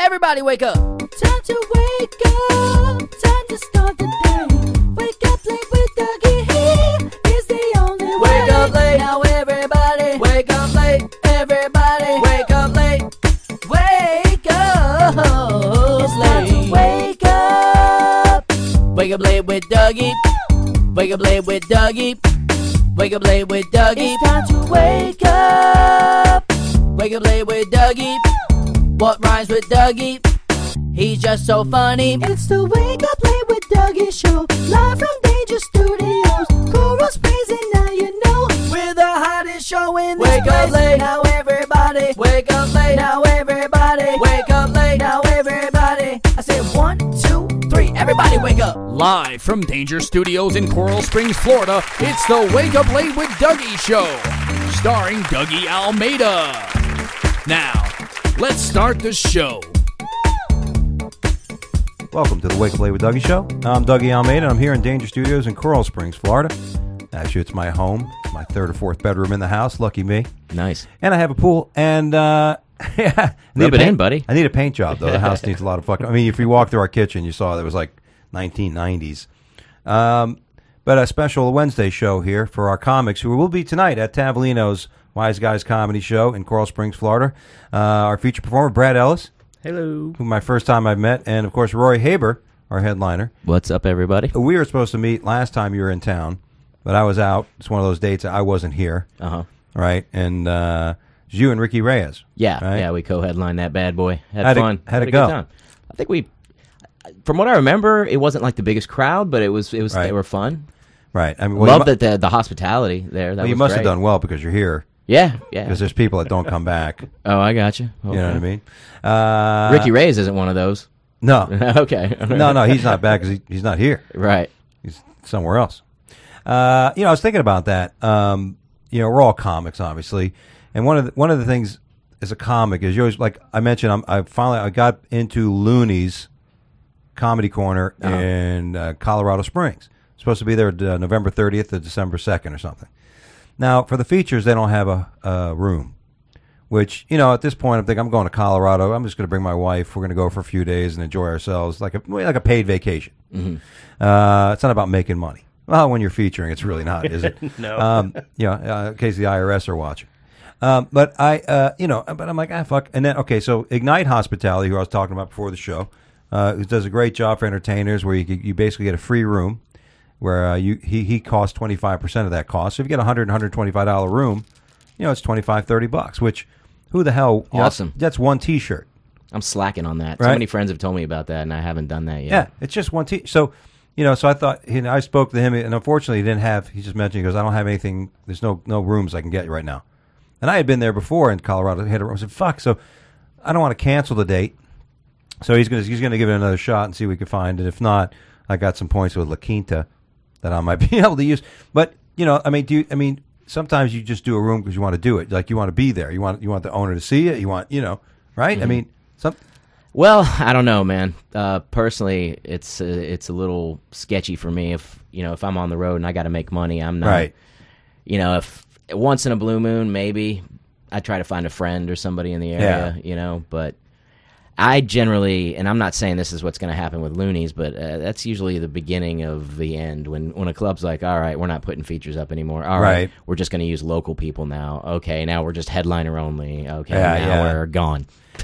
Everybody wake up. Time to wake up. Time to start the day. Wake up late with Dougie. He is the only way. Wake up late. Now everybody. Wake up late. Everybody. Wake up late. Wake up It's time to late. wake up. Wake up late with Dougie. Wake up late with Dougie. Wake up late with Dougie. It's time to wake up. Wake up late with Dougie. What rhymes with Dougie? He's just so funny. It's the Wake Up Late with Dougie show. Live from Danger Studios. Coral Springs, and now you know We're the hottest show in this Wake place. up late. Now everybody. Wake up late. now everybody. Wake up late. Now everybody. I said 1, 2, 3. Everybody wake up. Live from Danger Studios in Coral Springs, Florida, it's the Wake Up Late with Dougie show, starring Dougie Almeida. Now, let's start the show. Welcome to the Wake Up Late with Dougie show. I'm Dougie Almeida, and I'm here in Danger Studios in Coral Springs, Florida. Actually, it's my home. It's my third or fourth bedroom in the house. Lucky me. Nice. And I have a pool, and yeah, I need Rub a it paint- in, buddy. I need a paint job, though. The house needs a lot of fucking... I mean, if you walk through our kitchen, you saw it was like 1990s. But a special Wednesday show here for our comics, who will be tonight at Tavolino's Wise Guys Comedy Show in Coral Springs, Florida. Our feature performer, Brad Ellis, Hello. who my first time I met, and, of course, Roy Haber, our headliner. What's up, everybody? We were supposed to meet last time you were in town, but I was out. It's one of those dates I wasn't here, Uh-huh. right? And it was you and Ricky Reyes. Yeah, right? yeah, we co-headlined that bad boy. Had How'd it- fun. how'd it a go? Good time. I think from what I remember, it wasn't like the biggest crowd, but it was. Right. They were fun. Right. I mean, Love the hospitality there. That Well, you was must have great. done well because you're here. Yeah, yeah. Because there's people that don't come back. Oh, I got you. You know what I mean? Ricky Reyes isn't one of those. No. Okay. No, he's not back because he's not here. Right. He's somewhere else. I was thinking about that. We're all comics, obviously, and one of the things as a comic is you always, like I mentioned, I got into Looney's Comedy Corner in Colorado Springs. Supposed to be there November 30th to December 2nd or something. Now, for the features, they don't have a room, which, at this point, I'm thinking I'm going to Colorado. I'm just going to bring my wife. We're going to go for a few days and enjoy ourselves like a paid vacation. Mm-hmm. It's not about making money. Well, when you're featuring, it's really not, is it? No. In case the IRS are watching. But I'm like, fuck. And then, okay, so Ignite Hospitality, who I was talking about before the show, who does a great job for entertainers, where you basically get a free room, where he costs 25% of that cost. So if you get a $100, $125 room, it's $25-$30, which who the hell? Awesome. That's one T-shirt. I'm slacking on that. Right? So many friends have told me about that, and I haven't done that yet. Yeah, it's just one T. So, so I thought, I spoke to him, and unfortunately, he just mentioned, he goes, I don't have anything. There's no rooms I can get right now. And I had been there before in Colorado. I said, fuck. So I don't want to cancel the date. So he's gonna give it another shot and see what we can find. And if not, I got some points with La Quinta that I might be able to use. But sometimes you just do a room because you want to do it. Like you want to be there. You want the owner to see it. You want, right? Mm-hmm. I mean, Well, I don't know, man. Personally, it's a little sketchy for me. If I'm on the road and I got to make money, I'm not. Right. If once in a blue moon, maybe I try to find a friend or somebody in the area. But I generally, and I'm not saying this is what's going to happen with Loonies, but that's usually the beginning of the end when a club's like, all right, we're not putting features up anymore. All right, we're just going to use local people now. Okay, now we're just headliner only. Okay, now we're gone.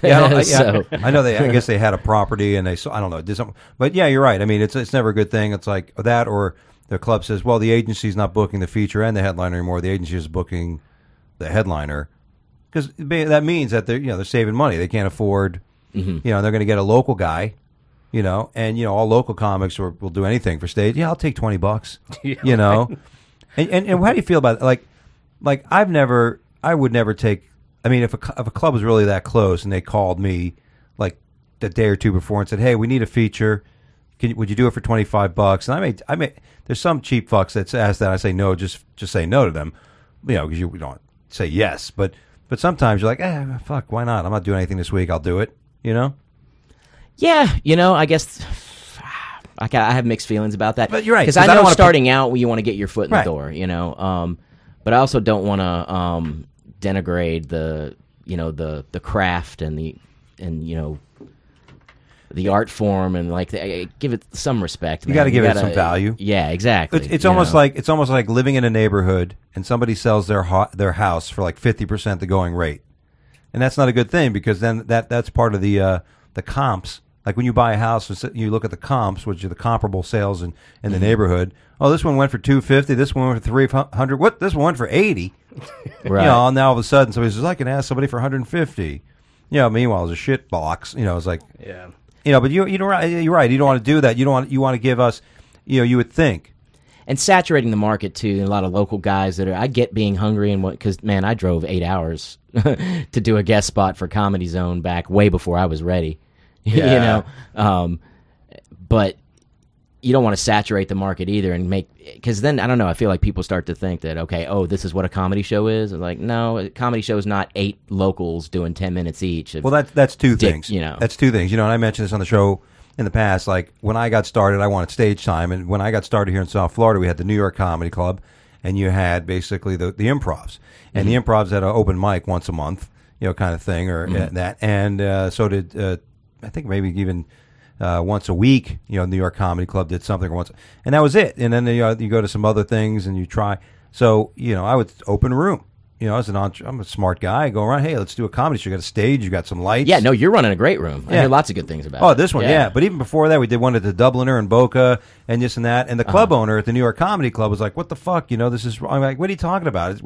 I know I guess they had a property and I don't know, did something. But yeah, you're right. I mean, it's never a good thing. It's like that, or the club says, well, the agency's not booking the feature and the headliner anymore. The agency is booking the headliner because that means that they're saving money. They can't afford. Mm-hmm. They're going to get a local guy, and all local comics will do anything for stage. Yeah, I'll take $20. And how do you feel about it? Like I would never take. I mean, if a club was really that close and they called me like the day or two before and said, "Hey, we need a feature. Would you do it for $25?" And I may. There's some cheap fucks that ask that. I say no. Just say no to them. Because you don't say yes. But sometimes you're like, fuck, why not? I'm not doing anything this week. I'll do it. Yeah, I guess I have mixed feelings about that. But you're right, because I know starting out, you want to get your foot in the door, but I also don't want to denigrate the craft and the art form and like give it some respect. You got to give it some value. Yeah, exactly. It's almost like living in a neighborhood and somebody sells their house for like 50% the going rate, and that's not a good thing because then that's part of the comps. Like when you buy a house, you look at the comps, which are the comparable sales in the neighborhood. Oh, this one went for $250. This one went for $300. What? This one went for $80. Right. Now all of a sudden somebody says, I can ask somebody for $150. Meanwhile, it's a shit box. It's like, yeah. But you're right. You don't want to do that. You want to give us, you would think. And saturating the market too. A lot of local guys I get being hungry and because man, I drove 8 hours to do a guest spot for Comedy Zone back way before I was ready. Yeah. But you don't want to saturate the market either and because then I don't know. I feel like people start to think that this is what a comedy show is. And like, no, a comedy show is not 8 locals doing 10 minutes each. Well, that's two things. That's two things. And I mentioned this on the show in the past. Like when I got started, I wanted stage time, and when I got started here in South Florida, we had the New York Comedy Club, and you had basically the improvs, and the improvs had an open mic once a month, kind of thing, or that, and so did. I think maybe even once a week, New York Comedy Club did something once, and that was it. And then you go to some other things and you try. So I would open a room. As an I'm a smart guy. I go around. Hey, let's do a comedy show. You got a stage. You got some lights. Yeah, no, you're running a great room. I hear lots of good things about it. Oh, this one, yeah. But even before that, we did one at the Dubliner in Boca and this and that. And the club owner at the New York Comedy Club was like, "What the fuck? This is wrong." I'm like, "What are you talking about?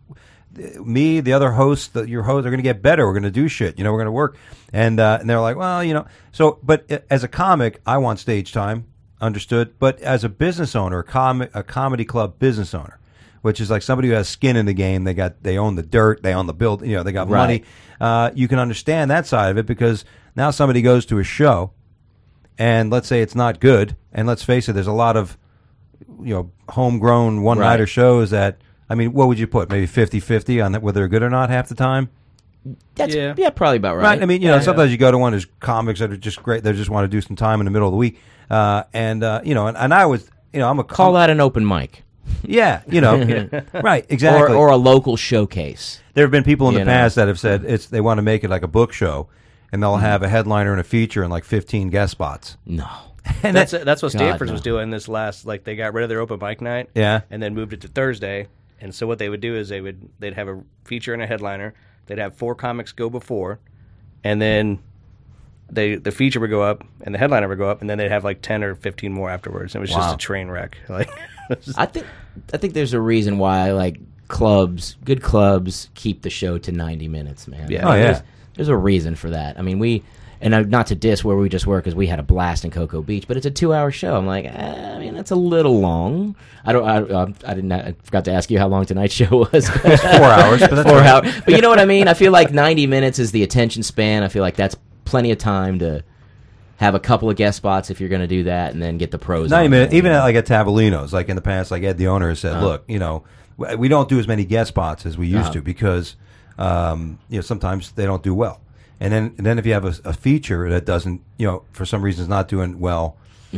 Me, the other hosts, your hosts are going to get better. We're going to do shit. We're going to work." And they're like, "Well, So, but as a comic, I want stage time. Understood. But as a business owner, a comedy club business owner, which is like somebody who has skin in the game, they own the dirt, they own the build, they got money. You can understand that side of it because now somebody goes to a show, and let's say it's not good, and let's face it, there's a lot of homegrown one-nighter shows that. I mean, what would you put? Maybe 50-50 on whether they're good or not half the time? That's probably about right. I mean, sometimes you go to one, there's comics that are just great. They just want to do some time in the middle of the week. And I was, Call that an open mic. Yeah, right, exactly. Or a local showcase. There have been people in the past that have said they want to make it like a book show, and they'll have a headliner and a feature and like 15 guest spots. No. And that's what Stanford's was doing this last, like they got rid of their open mic night. Yeah. And then moved it to Thursday. And so what they would do is they'd have a feature and a headliner. They'd have 4 comics go before, and then the feature would go up and the headliner would go up, and then they'd have like 10 or 15 more afterwards. It was just a train wreck. Like, I think there's a reason why like good clubs keep the show to 90 minutes, man. Yeah. Oh yeah. There's a reason for that. I mean, and not to diss where we just were because we had a blast in Cocoa Beach, but it's a 2-hour show. I'm like, that's a little long. I forgot to ask you how long tonight's show was. 4 hours, but that's 4 hours. But you know what I mean? I feel like 90 minutes is the attention span. I feel like that's plenty of time to have a couple of guest spots if you're going to do that, and then get the pros. 90 minutes, even at Tavolino's, like in the past, like Ed, the owner, has said, look, we don't do as many guest spots as we used to because, sometimes they don't do well. And then if you have a feature that doesn't, for some reason is not doing well,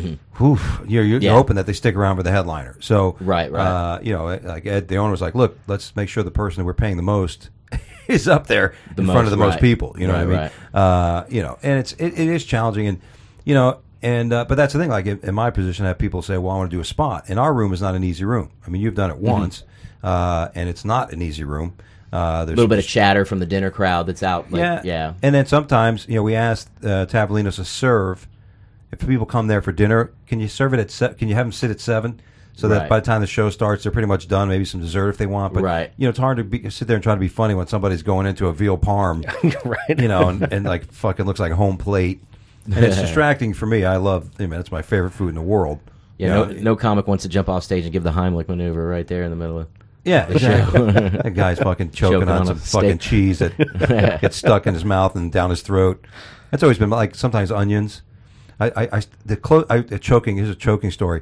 you're hoping that they stick around for the headliner. So right. Like Ed, the owner was like, look, let's make sure the person that we're paying the most is up there in front of the most people. You know what I mean? And it is challenging, and but that's the thing. Like in my position, I have people say, well, I want to do a spot, and our room is not an easy room. I mean, you've done it once, and it's not an easy room. There's a little bit of chatter from the dinner crowd that's out. Like, yeah. And then sometimes, we asked Tavolino's to serve. If people come there for dinner, can you serve it at can you have them sit at 7? So that by the time the show starts, they're pretty much done. Maybe some dessert if they want. But, it's hard to sit there and try to be funny when somebody's going into a veal parm. Right. And like fucking looks like a home plate. And it's distracting for me. I love, it's my favorite food in the world. Yeah, no comic wants to jump off stage and give the Heimlich maneuver right there in the middle of Yeah, exactly. That guy's fucking choking on some fucking cheese that gets stuck in his mouth and down his throat. That's always been like sometimes onions. Here's a choking story.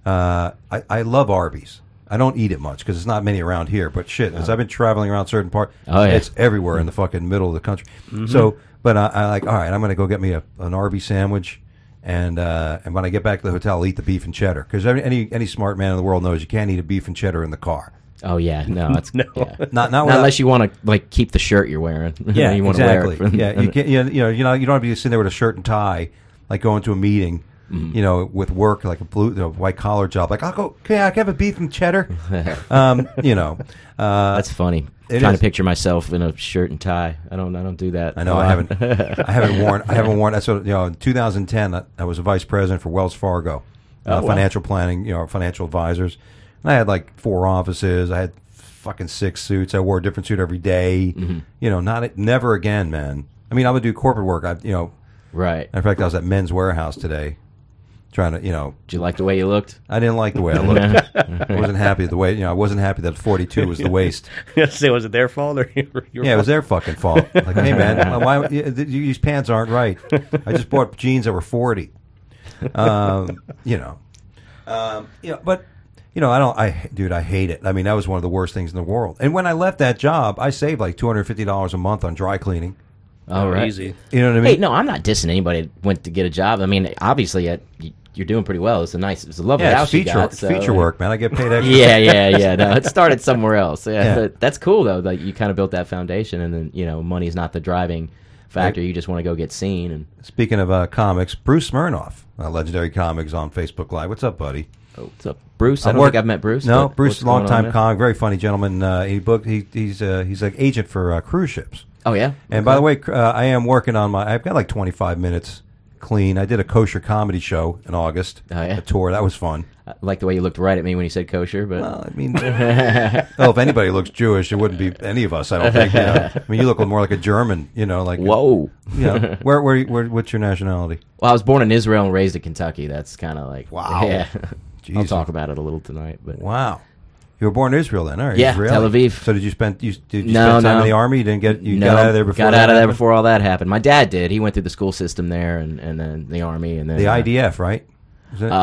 I love Arby's. I don't eat it much because there's not many around here. But shit, as I've been traveling around certain parts, it's everywhere in the fucking middle of the country. Mm-hmm. So, but I like, all right, I'm going to go get me an Arby's sandwich. And when I get back to the hotel, I'll eat the beef and cheddar because any smart man in the world knows you can't eat a beef and cheddar in the car. Oh yeah, no, it's no, yeah. not unless you want to like keep the shirt you're wearing. Yeah, you want exactly. to wear it. You can't, you don't have to be sitting there with a shirt and tie, like going to a meeting, you know, with work, like a white collar job. Like, I'll go, okay, I can have a beef and cheddar. You know, That's funny. It Trying is. to picture myself in a shirt and tie. I don't do that. I know I haven't worn. That's what, you know. In 2010, I was a vice president for Wells Fargo, wow. financial planning. You know, financial advisors. And I had like 4 offices. I had fucking 6 suits. I wore a different suit every day. You know, never again, man. I mean, I would do corporate work. Right. In fact, I was at Men's Warehouse today, trying to, you know. Did you like the way you looked? I didn't like the way I looked. I wasn't happy with the way. You know, I wasn't happy that 42 was the waist. Say, was it their fault or your Yeah, it was their fucking fault. Like, hey man, why these pants aren't right? I just bought jeans that were 40. You know, but you know, I hate it. I mean, that was one of the worst things in the world. And when I left that job, I saved like $250 a month on dry cleaning. All right. Easy. You know what I mean? Hey, no, I'm not dissing anybody that went to get a job. I mean, obviously, you're doing pretty well. It's a lovely Yeah, it's house you got. So, feature work, man. I get paid extra. Yeah. No, it started somewhere else. Yeah. But that's cool though. Like you kind of built that foundation, and then you know, money's not the driving factor. You just want to go get seen. And Speaking of comics, Bruce Smirnoff, Legendary Comics, on Facebook Live. What's up, buddy? what's up, Bruce? I don't think I've met Bruce. No, but Bruce what's is a going on long-time there? comic, very funny gentleman. He's like agent for cruise ships. Oh yeah. And by the way, I am working on I've got like 25 minutes clean. I did a kosher comedy show in August. Oh, yeah? A tour. That was fun. I like the way you looked right at me when you said kosher, but Well, I mean, well, if anybody looks Jewish, it wouldn't be any of us. I don't think. You know? I mean, you look more like a German. You know, like whoa. You know, where what's your nationality? Well, I was born in Israel and raised in Kentucky. That's kind of like Wow. Yeah. I'll Jeez. talk about it a little tonight, but Wow. You were born in Israel then, all right? Yeah, Israeli. Tel Aviv. So did you spend No, spend time no. in the army? You didn't get no, got out of there before? got that out of there happened? before all that happened. My dad did. He went through the school system there, and then the army, and then The IDF, right? Is it?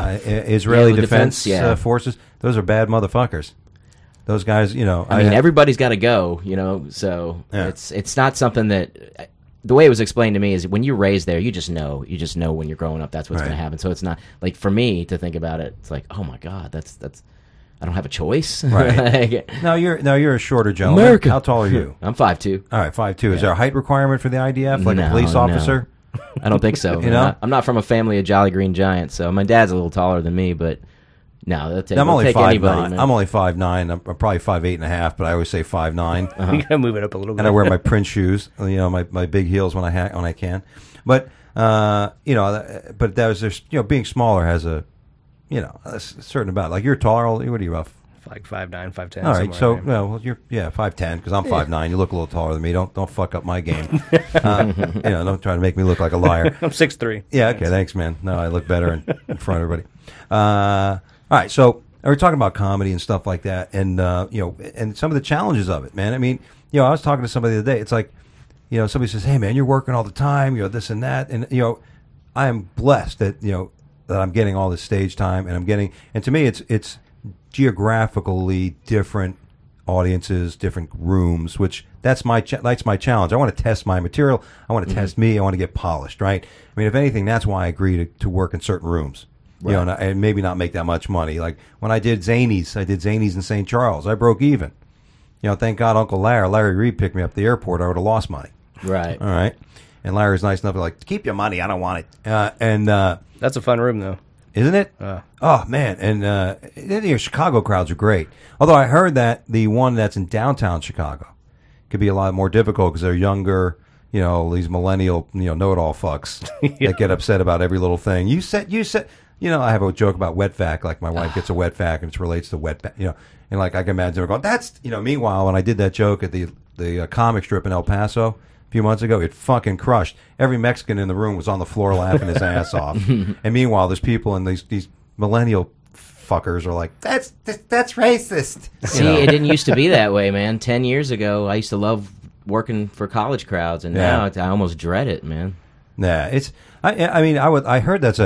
Israeli yeah, the Defense yeah. Forces. Those are bad motherfuckers. Those guys, you know. I mean, everybody's got to go, you know. So Yeah. it's not something that. The way it was explained to me is when you're raised there, you just know when you're growing up that's what's Right. going to happen. So it's not like for me to think about it. It's like, oh my god, that's I don't have a choice. Right. Like, Now you're a shorter gentleman. America. How tall are you? I'm 5'2". All right, 5'2". Is there a height requirement for the IDF, like a police No. officer? I don't think so. You know? I'm not from a family of Jolly Green Giants, so my dad's a little taller than me, but no, they'll take, I'm they'll only take 5'9". anybody, man. I'm only 5'9". I'm probably 5'8.5", but I always say 5'9". You gotta move it up a little bit. And I wear my Prince shoes, you know, my big heels when I can. But you know, but that was just, you know, being smaller has a, you know, a certain about. Like you're taller. What are you, rough? like 5'9", 5'10". All right, so somewhere in there. well, you're 5'10", because I'm 5'9". You look a little taller than me. Don't fuck up my game. You know, don't try to make me look like a liar. I'm 6'3". Yeah, okay, thanks, man. No, I look better in front of everybody. All right, so we're talking about comedy and stuff like that, and you know, and some of the challenges of it, man. I mean, you know, I was talking to somebody the other day. It's like, you know, somebody says, "Hey, man, you're working all the time. You know, this and that," and you know, I am blessed that that I'm getting all this stage time, and I'm getting, and to me, it's geographically different audiences, different rooms, which that's my challenge. I want to test my material. I want to test me. I want to get polished, right? I mean, if anything, that's why I agree to work in certain rooms. Right. You know, and maybe not make that much money. Like when I did Zanies in St. Charles. I broke even. You know, thank God Uncle Larry Reed picked me up at the airport. I would have lost money. Right. All right. And Larry's nice enough to like, keep your money. I don't want it. And That's a fun room, though. isn't it? Oh man, and your Chicago crowds are great. Although I heard that the one that's in downtown Chicago could be a lot more difficult because they're younger. You know, these millennial, know-it-all fucks that get upset about every little thing. You said. You know, I have a joke about wet vac. Like my wife gets a wet vac, and it relates to wet vac. You know, and like I can imagine her going, "That's." You know, meanwhile, when I did that joke at the comic strip in El Paso a few months ago, it fucking crushed. Every Mexican in the room was on the floor laughing his ass off. And meanwhile, there's people and these millennial fuckers are like, that's racist. See, it didn't used to be that way, man. 10 years ago, I used to love working for college crowds, and now I almost dread it, man. Nah, it's. I mean, I heard that's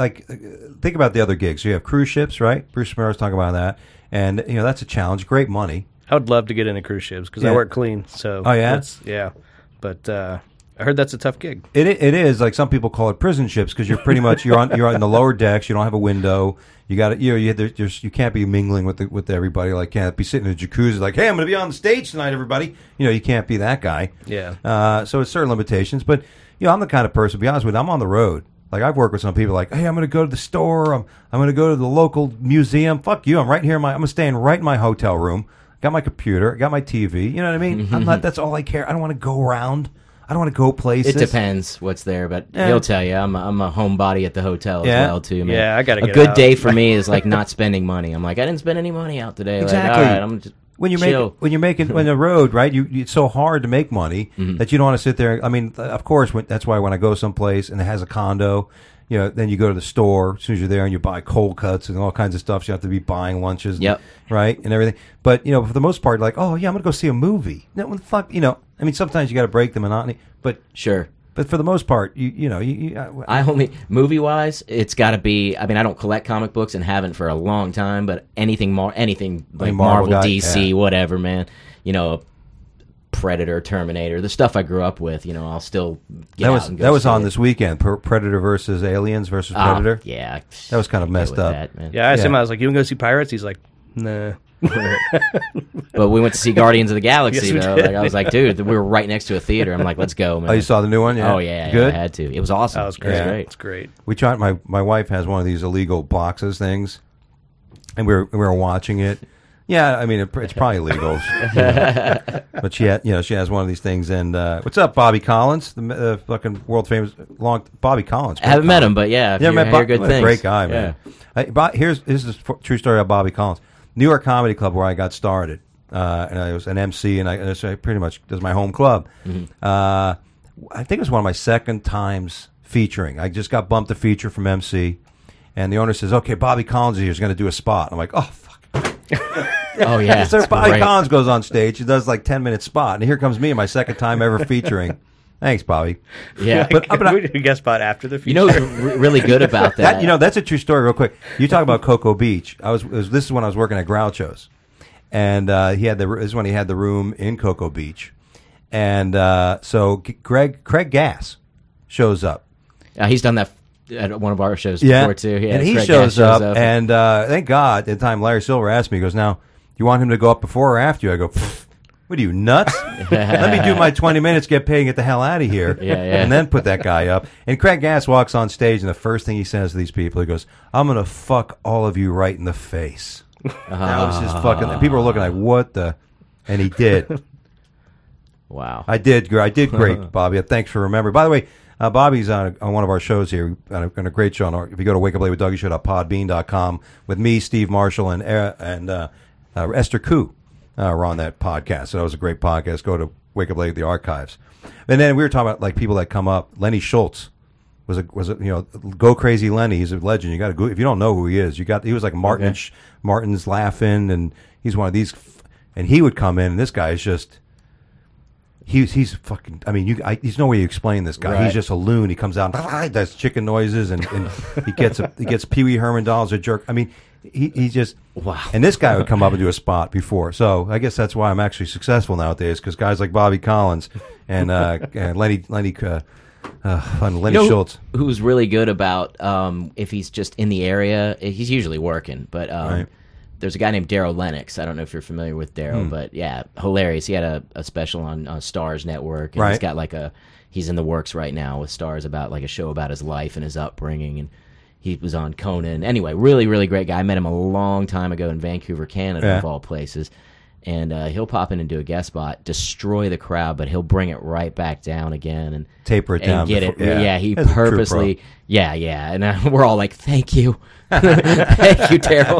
think about the other gigs. You have cruise ships, right? Bruce Smirnoff's talking about that, and that's a challenge. Great money. I would love to get into cruise ships because I work clean. So oh yeah, yeah. But I heard that's a tough gig. It is like some people call it prison ships because you're pretty much you're on the lower decks. You don't have a window. You got you can't be mingling with everybody. Like can't be sitting in a jacuzzi like, hey, I'm going to be on the stage tonight, everybody. You can't be that guy. Yeah. So it's certain limitations, but I'm the kind of person. To be honest with you, I'm on the road. Like I've worked with some people like, hey, I'm going to go to the store. I'm going to go to the local museum. Fuck you. I'm right here. I'm going to stay right in my hotel room. Got my computer. Got my TV. You know what I mean? I'm not. That's all I care. I don't want to go around. I don't want to go places. It depends what's there, but he'll tell you. I'm a homebody at the hotel as well too, man. Yeah, I gotta get a good out. day for me is like not spending money. I'm like, I didn't spend any money out today. Exactly. Like, all right, I'm just when you're chill. making on the road, right? It's so hard to make money that you don't want to sit there. I mean, of course, that's why when I go someplace and it has a condo, you know, then you go to the store as soon as you're there and you buy cold cuts and all kinds of stuff. So you have to be buying lunches, right, and everything. But you know, for the most part, like, oh yeah, I'm gonna go see a movie. No, what the fuck, you know. I mean, sometimes you got to break the monotony, but sure. But for the most part, I only movie wise, it's got to be. I mean, I don't collect comic books and haven't for a long time. But anything like Marvel, guy, DC, whatever, man. You know, Predator, Terminator, the stuff I grew up with. You know, I'll still get out and go. That was see on it. This weekend. Predator versus Aliens versus Predator. Yeah, that was kind of messed up. That, man. Yeah, I asked him. I was like, "You want to go see Pirates?" He's like, "Nah." But we went to see Guardians of the Galaxy, Yes, we though. did. Like, I was like, dude, we were right next to a theater. I'm like, let's go, man. Oh, you saw the new one? Yeah. Oh, yeah. Good? I had to. It was awesome. That was great. It was great. It's great. We tried. My wife has one of these illegal boxes things, and we were watching it. Yeah, I mean it's probably illegal, but she has one of these things. And what's up, Bobby Collins, the fucking world famous Bobby Collins? I haven't met him, but yeah, never met Bobby. good things. Great guy, man. Here's the true story of Bobby Collins. New York Comedy Club, where I got started, and I was an MC, and I pretty much this is my home club. I think it was one of my second times featuring. I just got bumped to feature from MC, and the owner says, "Okay, Bobby Collins here is going to do a spot." I'm like, "Oh fuck." Oh yeah, So it's Bobby great. Collins goes on stage. He does like 10-minute spot, and here comes me, my second time ever featuring. Thanks, Bobby. Yeah, But we did a guest spot after the feature. you know what's really good about that? That's a true story. Real quick, you talk about Cocoa Beach. This is when I was working at Groucho's, and this is when he had the room in Cocoa Beach, and so Craig Gass shows up. He's done that at one of our shows before too. Yeah, and he Craig shows Gass up, and thank God at the time Larry Silver asked me, he goes, "Now, you want him to go up before or after you?" I go, "What are you, nuts? Let me do my 20 minutes, get paid, and get the hell out of here, Yeah. and then put that guy up." And Craig Gass walks on stage, and the first thing he says to these people, he goes, "I'm going to fuck all of you right in the face." That was just fucking. People were looking like, "What the?" And he did. Wow. I did great, Bobby. Thanks for remembering. By the way, Bobby's on one of our shows here, on a great show. If you go to wakeuplate.podbean.com with me, Steve Marshall, and Esther Koo, we're on that podcast. So that was a great podcast. Go to Wake Up Late, the archives. And then we were talking about like people that come up. Lenny Schultz was a Go Crazy Lenny. He's a legend. You got to go if you don't know who he is. He was like Martin's Laughing, and he's one of these. And he would come in, and this guy is just. He's fucking. I mean, there's no way you explain this guy. Right. He's just a loon. He comes out, does chicken noises, and he gets Pee Wee Herman dolls a jerk. I mean, he just wow. And this guy would come up and do a spot before. So I guess that's why I'm actually successful nowadays, because guys like Bobby Collins and Lenny Schultz. Who's really good about if he's just in the area? He's usually working, but Right. there's a guy named Daryl Lennox. I don't know if you're familiar with Daryl, but yeah, hilarious. He had a special on Starz Network, and he's got he's in the works right now with Starz about like a show about his life and his upbringing, and he was on Conan. Anyway, really, really great guy. I met him a long time ago in Vancouver, Canada, of all places. And he'll pop in and do a guest spot, destroy the crowd, but he'll bring it right back down again and Taper it and down get before- it. yeah. Yeah, he That's a true purposely. pro. Yeah, and we're all like, "Thank you, thank you, Daryl."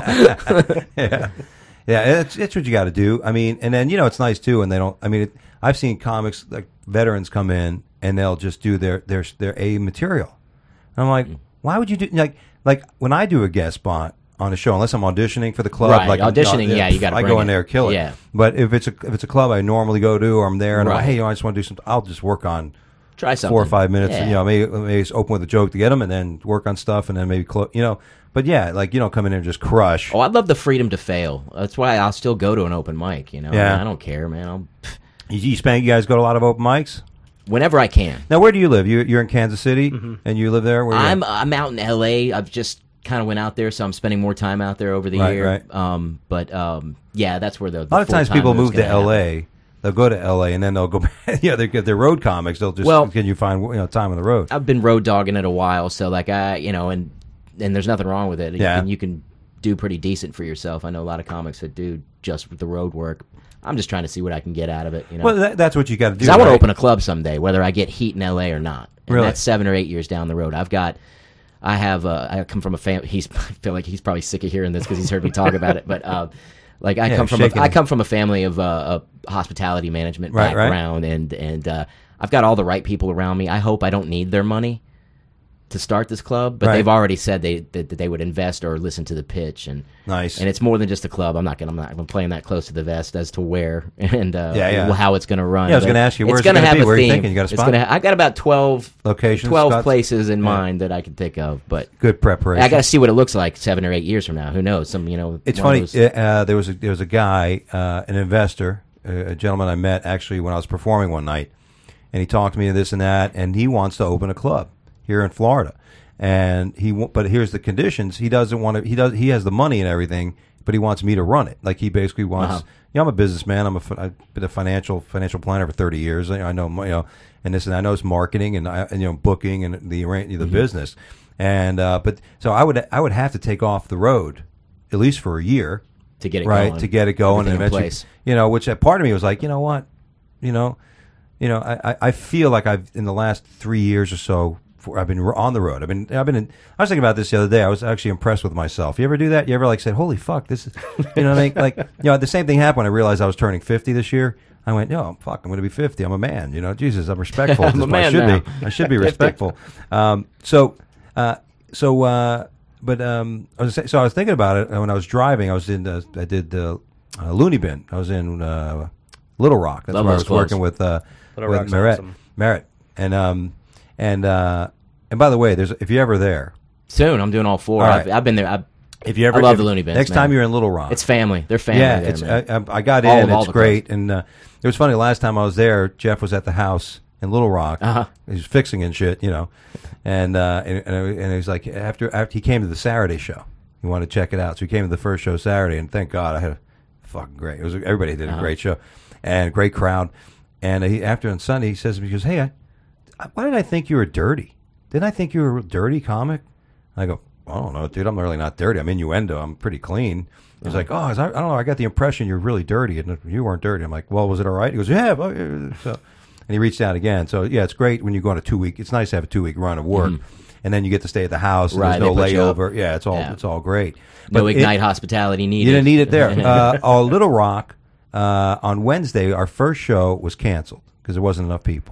Yeah, it's what you got to do. I mean, and then it's nice too, and they don't. I mean, I've seen comics like veterans come in and they'll just do their A material. And I'm like, why would you do like when I do a guest spot on a show, unless I'm auditioning for the club, Right, like auditioning, yeah, you gotta I bring go in it. there, kill it. Yeah. But if it's a club I normally go to, or I'm there and I'm like, Right. hey, I just want to do something, I'll just work on Try something. 4 or 5 minutes. Yeah. Maybe just open with a joke to get them, and then work on stuff, and then maybe close. But yeah, like you don't come in there and just crush. Oh, I love the freedom to fail. That's why I'll still go to an open mic. Yeah. I don't care, man. You guys go to a lot of open mics. Whenever I can. Now, where do you live? You're in Kansas City, and you live there. Where I'm out in L.A. I've just kind of went out there, so I'm spending more time out there over the Right, year. right. But yeah, that's where the a lot of times people move to L.A. they'll go to L.A. and then they'll go back. Yeah, they get their road comics. They'll just can you find time on the road. I've been road dogging it a while, so like and there's nothing wrong with it. Yeah. You can do pretty decent for yourself. I know a lot of comics that do just the road work. I'm just trying to see what I can get out of it. Well, that's what you got to do. 'Cause I want to open a club someday, whether I get heat in L.A. or not. And Really? that's 7 or 8 years down the road. I come from a family. I feel like he's probably sick of hearing this because he's heard me talk about it. But I come from a family of hospitality management background, and I've got all the right people around me. I hope I don't need their money to start this club, but they've already said that they would invest or listen to the pitch, and nice. And it's more than just a club. I'm playing that close to the vest as to where and Yeah. how it's going to run. Yeah, I was going to ask you, where's it's going to have be? a Where are you theme. thinking? You got a spot? I got about 12 locations, 12 Scott's? places in mind that I can think of, but Good preparation. I got to see what it looks like 7 or 8 years from now. Who knows? It's funny. There was a guy, an investor, a gentleman I met actually when I was performing one night, and he talked to me this and that, and he wants to open a club here in Florida, and but here's the conditions. He doesn't want to. He has the money and everything, but he wants me to run it. Like he basically wants. I'm a businessman. I've been a financial planner for 30 years. I know and this, and I know it's marketing and booking and the business, and but so I would have to take off the road at least for a year to get it right going. to get it going, and Everything in eventually place. which a part of me was like, what, I feel like I've in the last 3 years or so. I've been on the road. I was thinking about this the other day. I was actually impressed with myself. You ever do that? You ever said, "Holy fuck, this is," what I mean? The same thing happened when I realized I was turning 50 this year. I went, "No, fuck, I'm going to be 50. I'm a man. Jesus, I'm respectful. I'm a man I should now. be. I should be respectful." I was thinking about it when I was driving. I was I did the Looney Bin. I was in Little Rock. That's Love where I those was clothes. working with Rock's Merritt. awesome. Merritt, and by the way, if you're ever there, Soon, I'm doing all 4. All right. I've been there. if you ever I love the Looney Bins. next man. time you're in Little Rock, It's family. They're family. yeah, there, it's man. I got All in. of all It's the great, and it was funny. Last time I was there, Jeff was at the house in Little Rock. Uh-huh. He was fixing and shit, and he was like after he came to the Saturday show, he wanted to check it out, so he came to the first show Saturday, and thank God I had a fucking great. Everybody did a great show, and great crowd, and after on Sunday he says to me, he goes, "Hey, why did I think you were dirty? Didn't I think you were a dirty comic?" I go, "I don't know, dude. I'm really not dirty. I'm innuendo. I'm pretty clean." He's like, "Oh, I don't know. I got the impression you're really dirty, and you weren't dirty." I'm like, "Well, was it all right?" He goes, "Yeah." So, and he reached out again. So yeah, it's great when you go on a 2-week. It's nice to have a 2-week run of work, and then you get to stay at the house. And Right, there's no they put you up. layover. Yeah, it's all great. No But Ignite hospitality needed. you didn't need it there. Little Rock on Wednesday, our first show was canceled because there wasn't enough people.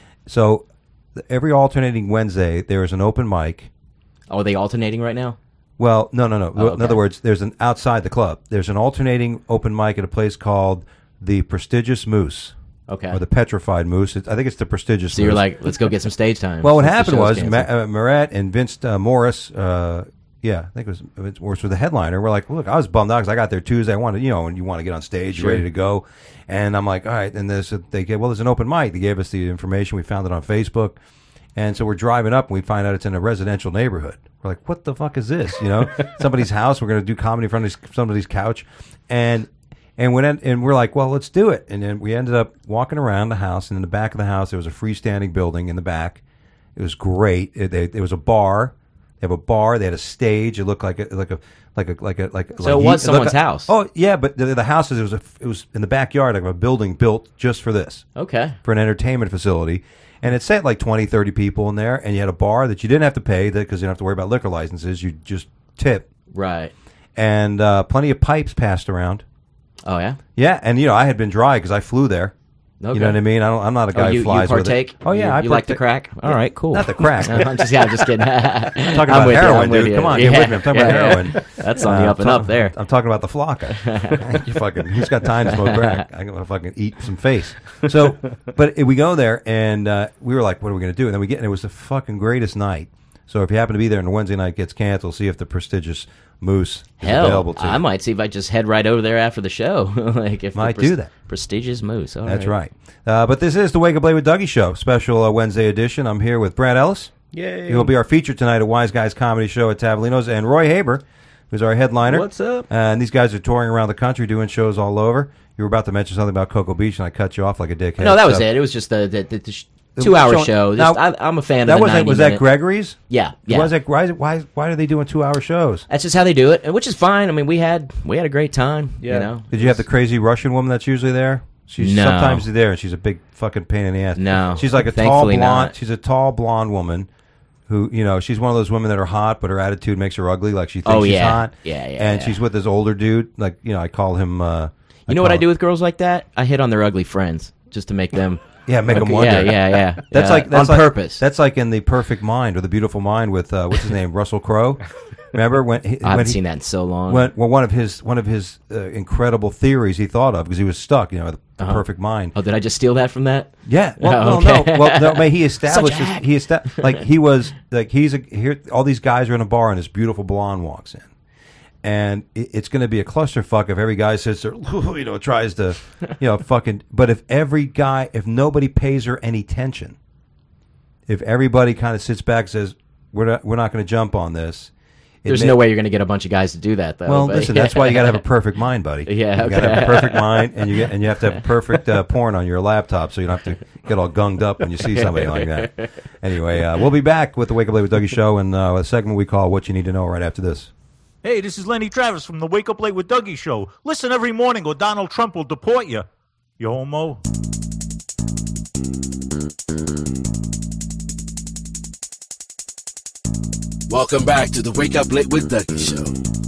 So every alternating Wednesday, there is an open mic. Oh, are they alternating right now? Well, no. Oh, In okay. other words, there's an outside the club. There's an alternating open mic at a place called the Prestigious Moose. Okay. Or the Petrified Moose. I think it's the Prestigious So Moose. you're like, let's go get some stage time. well, what since the happened show's was canceled. Moret and Vince Morris, I think it was Vince Morris was the headliner. We're like, look, I was bummed out because I got there Tuesday. I wanted, when you want to get on stage, you're ready to go. And I'm like, all right. And there's an open mic. They gave us the information. We found it on Facebook. And so we're driving up and we find out it's in a residential neighborhood. We're like, what the fuck is this? Somebody's house. We're going to do comedy in front of somebody's couch. And we're like, well, let's do it. And then we ended up walking around the house. And in the back of the house, there was a freestanding building in the back. It was great. There was a bar. They have a bar. They had a stage. It looked like a. So it was someone's house. Oh yeah, but the house it was in the backyard of a building built just for this. Okay. For an entertainment facility. And it sat like 20, 30 people in there, and you had a bar that you didn't have to pay because you don't have to worry about liquor licenses. You just tip. Right. And plenty of pipes passed around. Oh, yeah? Yeah, and I had been dry because I flew there. Okay. You know what I mean? I'm not a guy you who flies partake? with it. Oh yeah, You like the crack? All right, cool. Not the crack. No, I'm just kidding. I'm talking I'm about with you, heroin, I'm with dude. you. Come on, get with me. I'm talking about heroin. That's on the up and up there. I'm talking about the flocka. Who's got time to smoke crack? I'm gonna fucking eat some face. So, but we go there and we were like, what are we gonna do? And then and it was the fucking greatest night. So if you happen to be there and the Wednesday night gets canceled, see if the Prestigious Moose is available to you. I might see if I just head right over there after the show. Like if Might the do that. Prestigious Moose. All That's right. But this is the Wake Up Late with Dougie show, special Wednesday edition. I'm here with Brad Ellis. Yay. He will be our feature tonight at Wise Guys Comedy Show at Tavolino's, and Roy Haber, who's our headliner. What's up? And these guys are touring around the country doing shows all over. you were about to mention something about Cocoa Beach, and I cut you off like a dickhead. No, that was so- it. It was just the 2-hour show. Now, I'm a fan that of the was 90 was minute. that Gregory's? Yeah. Was that why are they doing 2-hour shows? That's just how they do it, and which is fine. I mean, we had a great time. Yeah. You know. Did you have the crazy Russian woman that's usually there? She's No. sometimes there, and she's a big fucking pain in the ass. No. She's like a tall Thankfully blonde. not. She's a tall blonde woman who, she's one of those women that are hot, but her attitude makes her ugly. Like she thinks she's yeah. hot. Yeah, And she's with this older dude. Like I call him. You know what I do with girls like that? I hit on their ugly friends just to make them. Yeah, make them wonder. Yeah. That's Yeah, that's on purpose. That's like in The Perfect Mind or The Beautiful Mind with what's his name, Russell Crowe. Remember when I haven't seen that in so long. one of his incredible theories he thought of because he was stuck, the perfect mind. Oh, did I just steal that from that? Yeah. Oh, Well, okay. no. Well, no. He established Such a this. hack. He was like here. All these guys are in a bar, and this beautiful blonde walks in, and it's going to be a clusterfuck if every guy sits there, tries to, fucking. But if nobody pays her any attention, if everybody kind of sits back and says, we're not going to jump on this. There's no way you're going to get a bunch of guys to do that, though. Well, but- listen, that's why you got to have a perfect mind, buddy. Yeah, you got to have a perfect mind, and you have to have perfect porn on your laptop, so you don't have to get all gunged up when you see somebody like that. Anyway, we'll be back with the Wake Up Late with Dougie show, and a segment we call "What You Need to Know" right after this. Hey, this is Lenny Travis from the Wake Up Late with Dougie show. Listen every morning or Donald Trump will deport you. You homo. Welcome back to the Wake Up Late with Dougie show.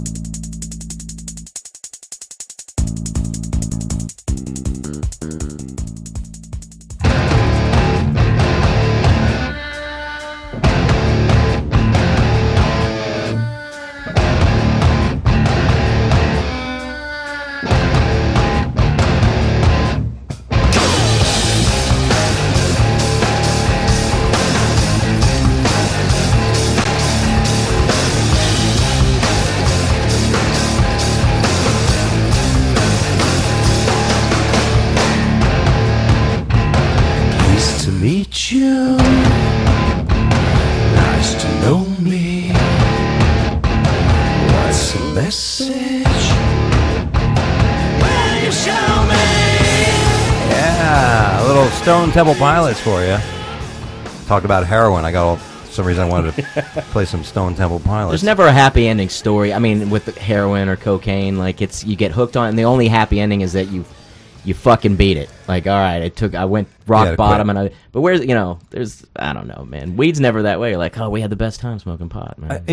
Nice to meet you. Nice to know me. What's the message? Will you show me? Yeah, a little Stone Temple Pilots for you. Talked about heroin. For some reason I wanted to play some Stone Temple Pilots. There's never a happy ending story. I mean, with the heroin or cocaine, like you get hooked on, and the only happy ending is that you fucking beat it. Like, all right, I went rock bottom, but where's there's I don't know, man. Weed's never that way. You're like, oh, we had the best time smoking pot, man.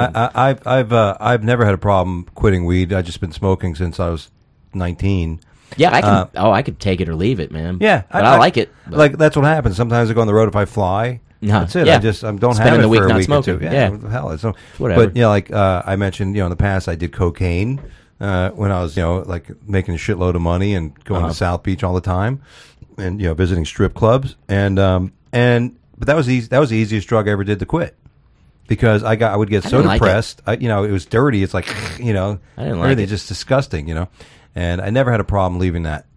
I've never had a problem quitting weed. I've just been smoking since I was 19. Yeah, I can. I could take it or leave it, man. Yeah, but I like it. But Like that's what happens. Sometimes I go on the road if I fly. That's it. Yeah. I don't Spending have it the week for a not week smoking. or two. Yeah. Hell, it's Whatever. But I mentioned, in the past I did cocaine when I was like making a shitload of money and going to South Beach all the time, and visiting strip clubs but that was easy. That was the easiest drug I ever did to quit. Because I would get so didn't like depressed. It was dirty. It's like I didn't like everything's it. just disgusting. And I never had a problem leaving that.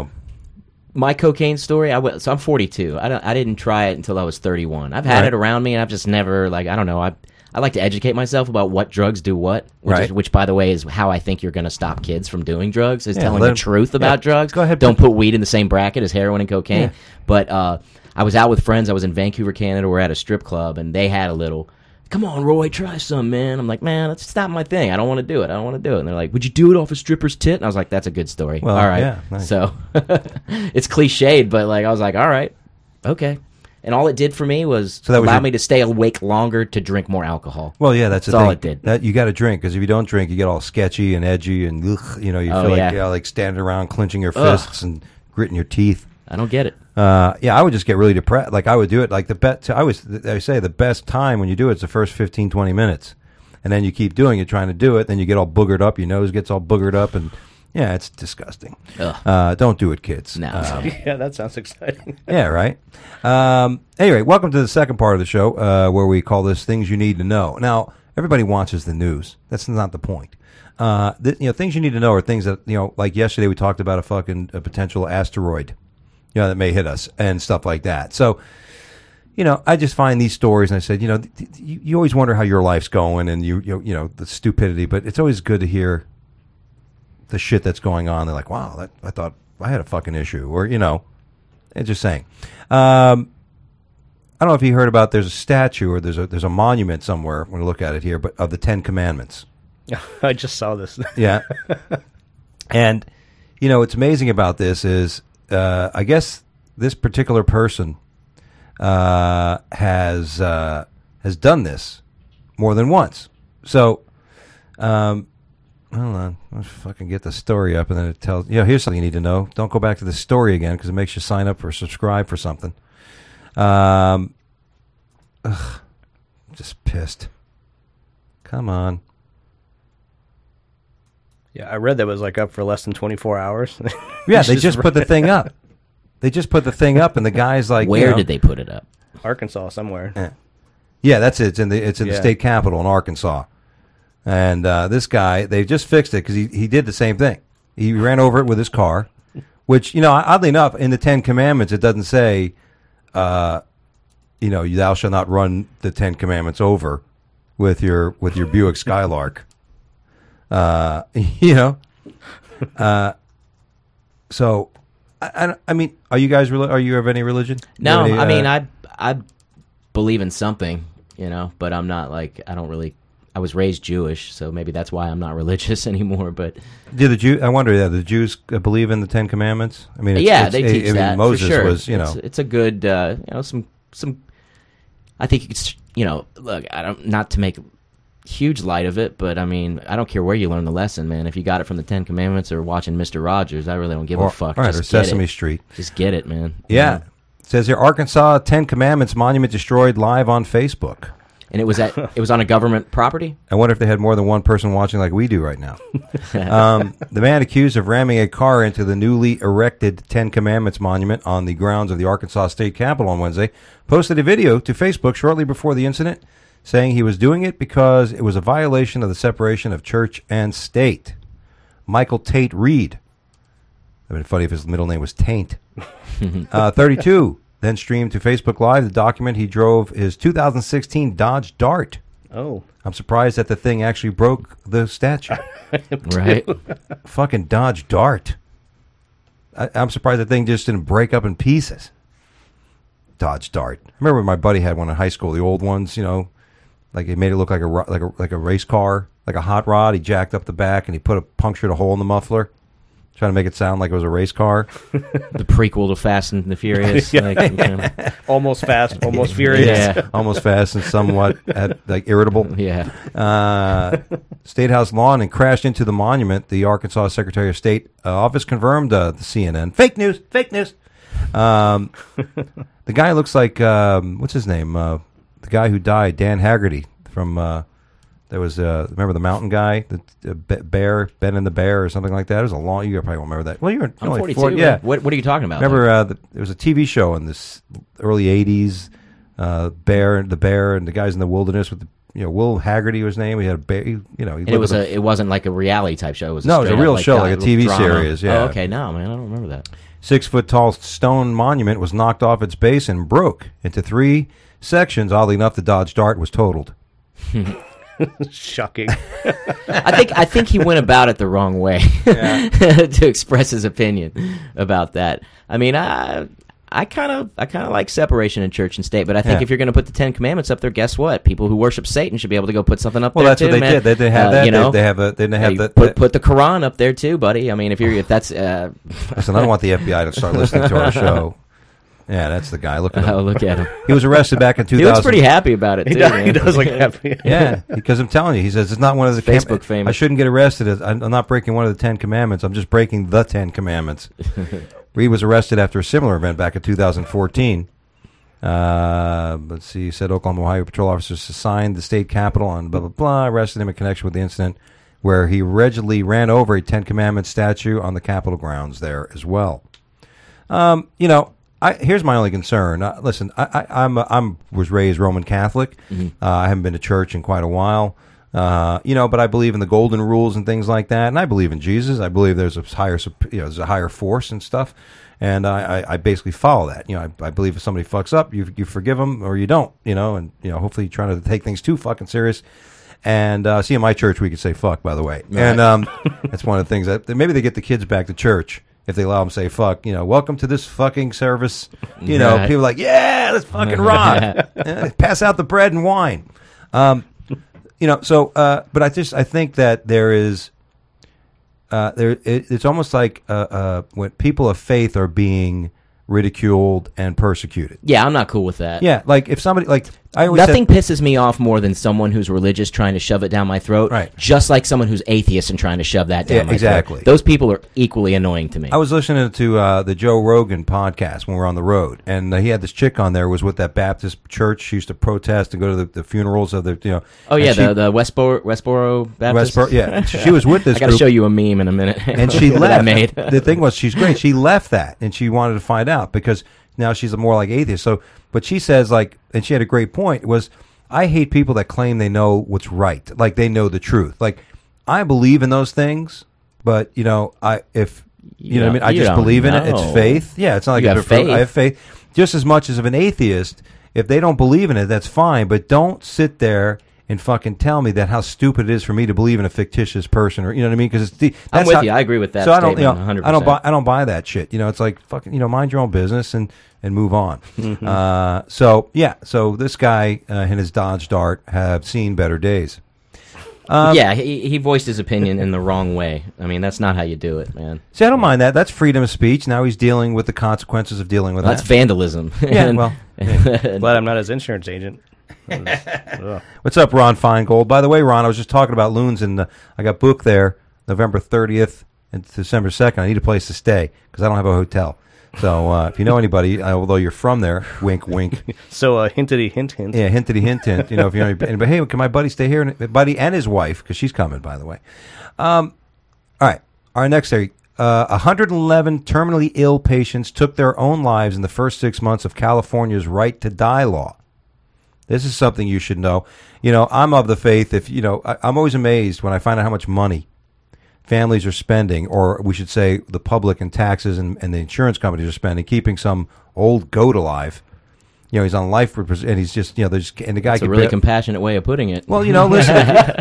my cocaine story. So I'm 42. I didn't try it until I was 31. I've had Right. it around me, and I've just never I don't know. I like to educate myself about what drugs do what, Right. which by the way is how I think you're going to stop kids from doing drugs is Yeah, telling let the 'em- truth about drugs. Go ahead, Don't put weed in the same bracket as heroin and cocaine. Yeah. But I was out with friends. I was in Vancouver, Canada. We're at a strip club, and they had a little. Come on, Roy, try some, man. I'm like, man, that's not my thing. I don't want to do it. And they're like, would you do it off a stripper's tit? And I was like, that's a good story. Well, all right. yeah, nice. So it's cliched, but I was like, all right, okay. And all it did for me was So that was allow your- me to stay awake longer to drink more alcohol. Well, yeah, that's the That's all thing. it did. That you got to drink because if you don't drink, you get all sketchy and edgy and you Oh, feel yeah. like standing around clenching your Ugh. fists and gritting your teeth. I don't get it. I would just get really depressed. Like I would do it like I say the best time when you do it is the first 15, 20 minutes. And then you keep doing it, trying to do it, then you get all boogered up, your nose gets all boogered up, and yeah, it's disgusting. Don't do it, kids. No. Yeah, that sounds exciting. Yeah, right. Anyway, welcome to the second part of the show where we call this Things You Need to Know. Now, everybody watches the news. That's not the point. Things you need to know are things that, like yesterday we talked about a potential asteroid, that may hit us and stuff like that. So, I just find these stories and I said, you always wonder how your life's going and the stupidity, but it's always good to hear the shit that's going on. They're like, wow, I thought I had a fucking issue, or it's just saying. I don't know if you heard about. There's a statue or there's a monument somewhere. I'm going to look at it here, but of the 10 Commandments. I just saw this. Yeah, and what's amazing about this is, I guess this particular person has done this more than once. So, hold on, let's fucking get the story up, and then it tells. Here's something you need to know. Don't go back to the story again because it makes you sign up or subscribe for something. Just pissed. Come on. Yeah, I read that was like up for less than 24 hours. Yeah, they just put the thing up. They just put the thing up, and the guy's like, Where did they put it up? Arkansas somewhere. Yeah, that's it. It's in the state capitol in Arkansas. And this guy, they just fixed it because he did the same thing. He ran over it with his car, which, oddly enough, in the 10 Commandments, it doesn't say, thou shalt not run the 10 Commandments over with your Buick Skylark. So, I mean, are you guys? Are you of any religion? No, any, I mean, I believe in something, but I'm not like I don't really. I was raised Jewish, so maybe that's why I'm not religious anymore. But do the Jew? I wonder. The Jews believe in the 10 Commandments. I mean, they teach that. Moses for sure. was, it's a good, some. I think it's look. I don't not to make huge light of it, but I mean, I don't care where you learn the lesson, man. If you got it from the 10 Commandments or watching Mr. Rogers, I really don't give a fuck. Right, or Sesame Street. Just get it, man. Yeah. It says here, Arkansas 10 Commandments monument destroyed live on Facebook. And it was on a government property? I wonder if they had more than one person watching like we do right now. The man accused of ramming a car into the newly erected 10 Commandments monument on the grounds of the Arkansas State Capitol on Wednesday posted a video to Facebook shortly before the incident, saying he was doing it because it was a violation of the separation of church and state. Michael Tate Reed. It would have been funny if his middle name was Taint. 32. Then streamed to Facebook Live the document he drove his 2016 Dodge Dart. Oh. I'm surprised that the thing actually broke the statue. Right? Fucking Dodge Dart. I'm surprised that thing just didn't break up in pieces. Dodge Dart. I remember my buddy had one in high school, the old ones, like he made it look like a race car, like a hot rod. He jacked up the back and he punctured a hole in the muffler, trying to make it sound like it was a race car. The prequel to Fast and the Furious. Almost Fast, Almost Furious. Yeah. Almost Fast and somewhat irritable. Yeah. State House lawn and crashed into the monument. The Arkansas Secretary of State office confirmed the CNN. Fake news. The guy looks like, what's his name? The guy who died, Dan Haggerty from, there was, remember the mountain guy, the bear, Ben and the Bear or something like that? It was a long, you probably won't remember that. Well, you're I'm only 42. 40, yeah. What are you talking about? Remember, there was a TV show in this early 80s, the bear and the guys in the wilderness with Will Haggerty was his name. He had a bear, and it wasn't like a reality type show. It was it was a real show, like a TV drama. series. Yeah. Oh, okay. No, man, I don't remember that. 6-foot-tall stone monument was knocked off its base and broke into 3 sections. Oddly enough, the Dodge Dart was totaled. Shocking. I think he went about it the wrong way to express his opinion about that. I mean, I kind of like separation in church and state, but I think if you're going to put the 10 Commandments up there, guess what? People who worship Satan should be able to go put something up there. Well, that's too, what they man. did. They didn't have that. They didn't have that. Put the Quran up there too, buddy. I mean, if that's listen, I don't want the FBI to start listening to our show. Yeah, that's the guy. Look at him. Oh, look at him. He was arrested back in 2000. He was pretty happy about it, too. He does look happy. Yeah, because I'm telling you, he says it's not one of the Facebook famous. I shouldn't get arrested. I'm not breaking one of the 10 Commandments. I'm just breaking the 10 Commandments. Reed was arrested after a similar event back in 2014. Let's see. He said Oklahoma Highway Patrol officers assigned the state capitol and blah, blah, blah, arrested him in connection with the incident where he allegedly ran over a 10 Commandments statue on the Capitol grounds there as well. Here's my only concern. Listen, I was raised Roman Catholic. Mm-hmm. I haven't been to church in quite a while. But I believe in the golden rules and things like that, and I believe in Jesus. I believe there's a higher force and stuff, and I basically follow that. I believe if somebody fucks up, you forgive them or you don't. And hopefully you try not to take things too fucking serious. And see, in my church, we could say fuck, by the way. And that's one of the things that maybe they get the kids back to church if they allow them to say fuck. Welcome to this fucking service. People are like, yeah, let's fucking rock. Pass out the bread and wine. But I think that there is, it's almost like when people of faith are being ridiculed and persecuted. Yeah, I'm not cool with that. Yeah, like if somebody, like I always Nothing pisses me off more than someone who's religious trying to shove it down my throat. Right. Just like someone who's atheist and trying to shove that down my exactly. throat. Those people are equally annoying to me. I was listening to the Joe Rogan podcast when we were on the road, and he had this chick on there who was with that Baptist church. She used to protest and go to the funerals of the. Oh yeah, the Westboro Baptist. Yeah, she was with this. I got to show you a meme in a minute. And she left. I made. The thing was, she's great. She left that, and she wanted to find out because now she's more like atheist. So, but she says and she had a great point. Was I hate people that claim they know what's right, like they know the truth. Like I believe in those things, but you know I just believe in it. It's faith. Yeah, it's not like you have faith. I have faith just as much as of an atheist. If they don't believe in it, that's fine. But don't sit there and fucking tell me that how stupid it is for me to believe in a fictitious person, or you know what I mean? Because I'm with you. I agree with that. So statement, 100%. I don't buy that shit. It's like fucking mind your own business and move on. Mm-hmm. So this guy and his Dodge Dart have seen better days. He voiced his opinion in the wrong way. I mean, that's not how you do it, man. See, I don't mind that. That's freedom of speech. Now he's dealing with the consequences of dealing with that. That's vandalism. Yeah, well. Glad I'm not his insurance agent. What's up, Ron Feingold? By the way, Ron, I was just talking about Loons, and I got booked there November 30th and December 2nd. I need a place to stay because I don't have a hotel. So if you know anybody, although you're from there, wink, wink. So hintity, hint, hint. Yeah, hintity, hint, hint. If you know anybody, but hey, can my buddy stay here? Buddy and his wife, because she's coming, by the way. All right, our next area. 111 terminally ill patients took their own lives in the first 6 months of California's right to die law. This is something you should know. I'm of the faith. I'm always amazed when I find out how much money families are spending, or we should say the public and taxes and the insurance companies are spending, keeping some old goat alive. He's on life, and he's just, and the guy. It's a really compassionate way of putting it. Well, listen,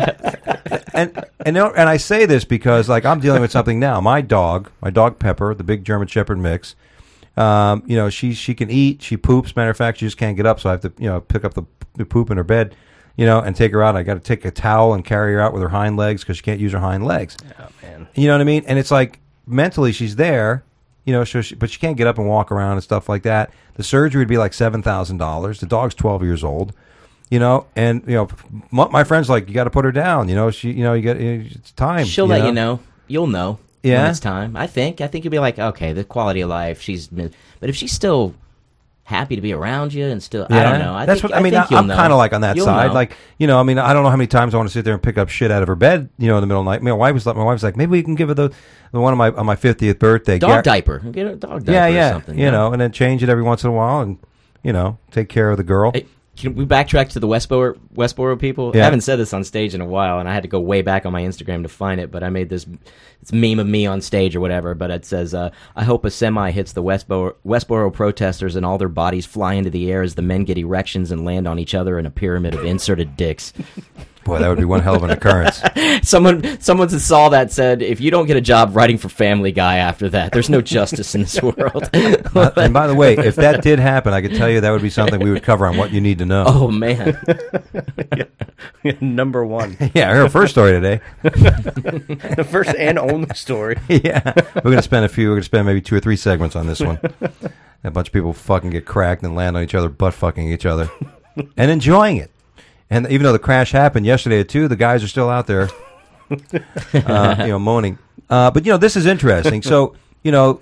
and I say this because, like, I'm dealing with something now. My dog Pepper, the big German Shepherd mix. She can eat. She poops. Matter of fact, she just can't get up, so I have to, pick up the poop in her bed, and take her out. I got to take a towel and carry her out with her hind legs because she can't use her hind legs. Oh man, you know what I mean? And it's like mentally she's there, but she can't get up and walk around and stuff like that. The surgery would be like $7,000. The dog's 12 years old, and my friend's like, you got to put her down. She, it's time. She'll let you know. You'll know. Yeah, when it's time. I think you'll be like, okay, the quality of life. But if she's still happy to be around you and still, I don't know. I'm kind of like on that side. Know. Like, I don't know how many times I want to sit there and pick up shit out of her bed, in the middle of the night. My wife's like, maybe we can give her the one on my 50th birthday. Dog diaper. Get a dog diaper or something. And then change it every once in a while and, take care of the girl. Hey, can we backtrack to the Westboro people? Yeah. I haven't said this on stage in a while, and I had to go way back on my Instagram to find it, but I made this meme of me on stage or whatever, but it says, I hope a semi hits the Westboro protesters and all their bodies fly into the air as the men get erections and land on each other in a pyramid of inserted dicks. Boy, that would be one hell of an occurrence. Someone saw that said, if you don't get a job writing for Family Guy after that, there's no justice in this world. And by the way, if that did happen, I could tell you that would be something we would cover on What You Need to Know. Oh, man. Number one. Yeah, her first story today. The first and only story. Yeah. We're going to spend maybe 2 or 3 segments on this one. A bunch of people fucking get cracked and land on each other, butt fucking each other, and enjoying it. And even though the crash happened yesterday at 2, the guys are still out there, moaning. But this is interesting. So I'm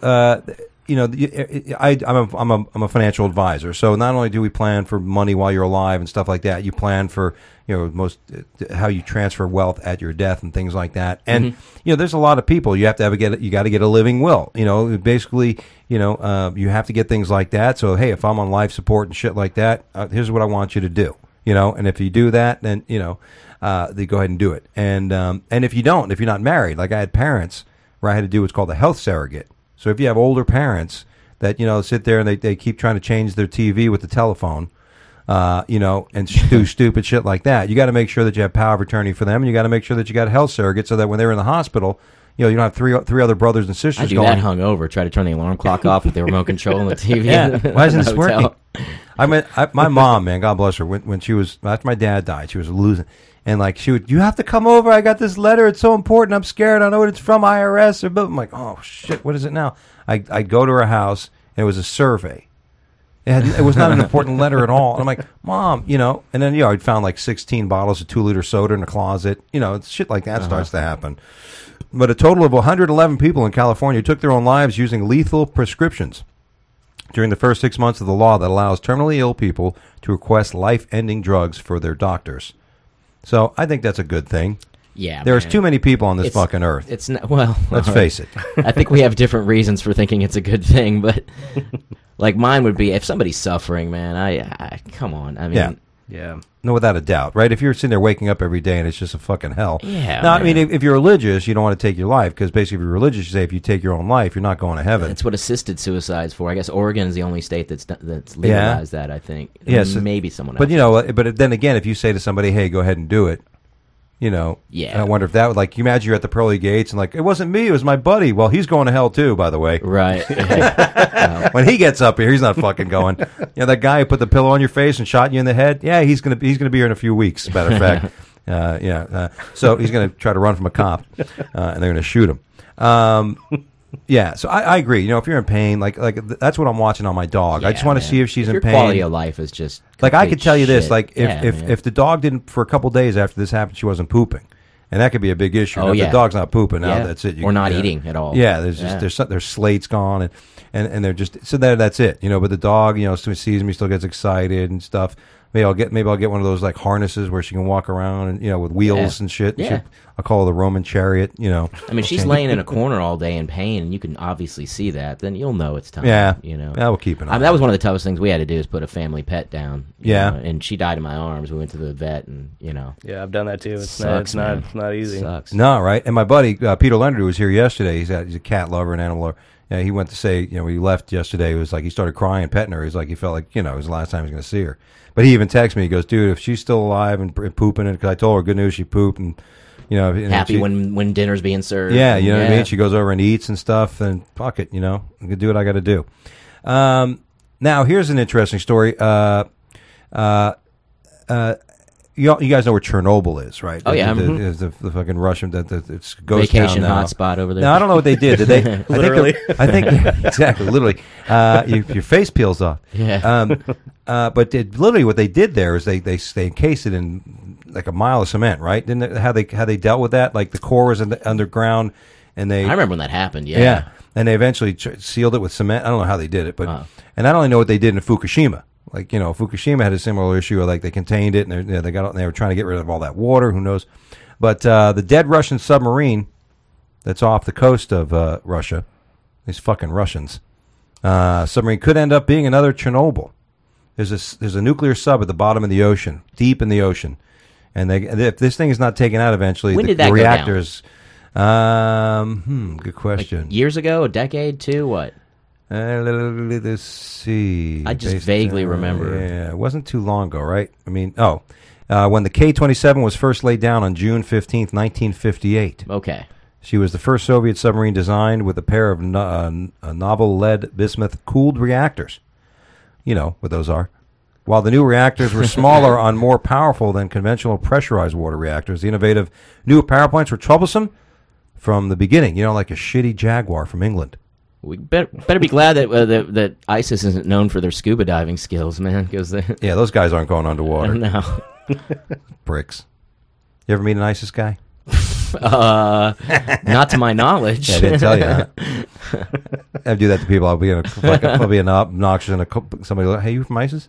a financial advisor. So not only do we plan for money while you're alive and stuff like that, you plan for how you transfer wealth at your death and things like that. And there's a lot of people you have to you got to get a living will. Basically, you have to get things like that. So hey, if I'm on life support and shit like that, here's what I want you to do. And if you do that, then, they go ahead and do it. And if you're not married, like I had parents where I had to do what's called a health surrogate. So if you have older parents that, sit there and they keep trying to change their TV with the telephone, and do stupid shit like that. You got to make sure that you have power of attorney for them, and you got to make sure that you got a health surrogate so that when they're in the hospital, you don't have three other brothers and sisters I do going. that hungover. Try to turn the alarm clock off with the remote control and the TV. Yeah. Why isn't this Hotel. working? My mom, man, God bless her, when she was, after my dad died, she was losing. And like she would, you have to come over. I got this letter. It's so important. I'm scared. I know what it's from, IRS. I'm like, oh shit, what is it now? I'd go to her house, and it was a survey. It was not an important letter at all. And I'm like, Mom, and then I'd found like 16 bottles of 2-liter soda in the closet. Shit like that starts to happen. But a total of 111 people in California took their own lives using lethal prescriptions during the first 6 months of the law that allows terminally ill people to request life-ending drugs for their doctors. So I think that's a good thing. Yeah, there's too many people on this fucking earth. It's not, well. Let's face it. I think we have different reasons for thinking it's a good thing, but like mine would be if somebody's suffering, man. I come on. I mean, yeah. No, without a doubt, right? If you're sitting there waking up every day and it's just a fucking hell. Yeah. Now, I mean, if you're religious, you don't want to take your life because basically, if you're religious, you say if you take your own life, you're not going to heaven. That's what assisted suicide's for. I guess Oregon is the only state that's legalized that. I think. Yes, maybe someone else. But but then again, if you say to somebody, "Hey, go ahead and do it," Yeah. I wonder if that would, like, you imagine you're at the pearly gates and like, it wasn't me, it was my buddy. Well, he's going to hell too, by the way. Right. When he gets up here, he's not fucking going. That guy who put the pillow on your face and shot you in the head. Yeah, he's gonna be here in a few weeks. Matter of fact, so he's gonna try to run from a cop, and they're gonna shoot him. So I agree. If you're in pain, like that's what I'm watching on my dog. I just want to see if she's in your pain. Quality of life is just like I could tell you this. shit. Like if the dog didn't for a couple days after this happened, she wasn't pooping, and that could be a big issue. Now, if the dog's not pooping, now that's it. Or not eating at all. Yeah, there's slates gone, and they're just so that's it. But the dog, as soon as sees me, still gets excited and stuff. Maybe I'll get one of those like harnesses where she can walk around and with wheels and shit. Yeah. I'll call her the Roman chariot. I mean, she's laying in a corner all day in pain, and you can obviously see that. Then you'll know it's time. Yeah, Yeah, we'll keep an eye. That was one of the toughest things we had to do is put a family pet down. Yeah, and she died in my arms. We went to the vet, and Yeah, I've done that too. It's sucks, not easy. Sucks. No, right. And my buddy Peter Leonard, who was here yesterday, he's a cat lover and animal lover. He went to say, when he left yesterday, it was like he started crying, petting her. He's like, he felt like, it was the last time he was going to see her. But he even texted me. He goes, dude, if she's still alive and pooping, because I told her good news, she pooped, and happy when dinner's being served. Yeah, you know what I mean. She goes over and eats and stuff, and fuck it, I can do what I got to do. Now here's an interesting story. You guys know where Chernobyl is, right? Oh yeah, the fucking Russian it's ghost vacation town now. hotspot over there. No, I don't know what they did. Did they Literally? I think exactly, literally. Your face peels off. Yeah. But literally, what they did there is they encased it in like a mile of cement, right? Didn't they, how they dealt with that? Like the core was underground, and I remember when that happened. Yeah, and they eventually sealed it with cement. I don't know how they did it, but and I don't know what they did in Fukushima. Like Fukushima had a similar issue. Like they contained it, and they were trying to get rid of all that water. Who knows? But the dead Russian submarine that's off the coast of Russia, these fucking Russians, submarine could end up being another Chernobyl. There's a nuclear sub at the bottom of the ocean, deep in the ocean, and if this thing is not taken out eventually, when did the that reactors. Good question. Like years ago, a decade, two, what? Let's see. I just vaguely remember. Yeah, it wasn't too long ago, right? I mean, when the K-27 was first laid down on June 15th, 1958. Okay. She was the first Soviet submarine designed with a pair of novel lead bismuth cooled reactors. You know what those are. While the new reactors were smaller and more powerful than conventional pressurized water reactors, the innovative new power plants were troublesome from the beginning. Like a shitty Jaguar from England. We better be glad that ISIS isn't known for their scuba diving skills, man. Because those guys aren't going underwater. No. Bricks. You ever meet an ISIS guy? Not to my knowledge. Yeah, I didn't tell you. Huh? I do that to people. I'll be obnoxious and somebody will, hey, you from ISIS?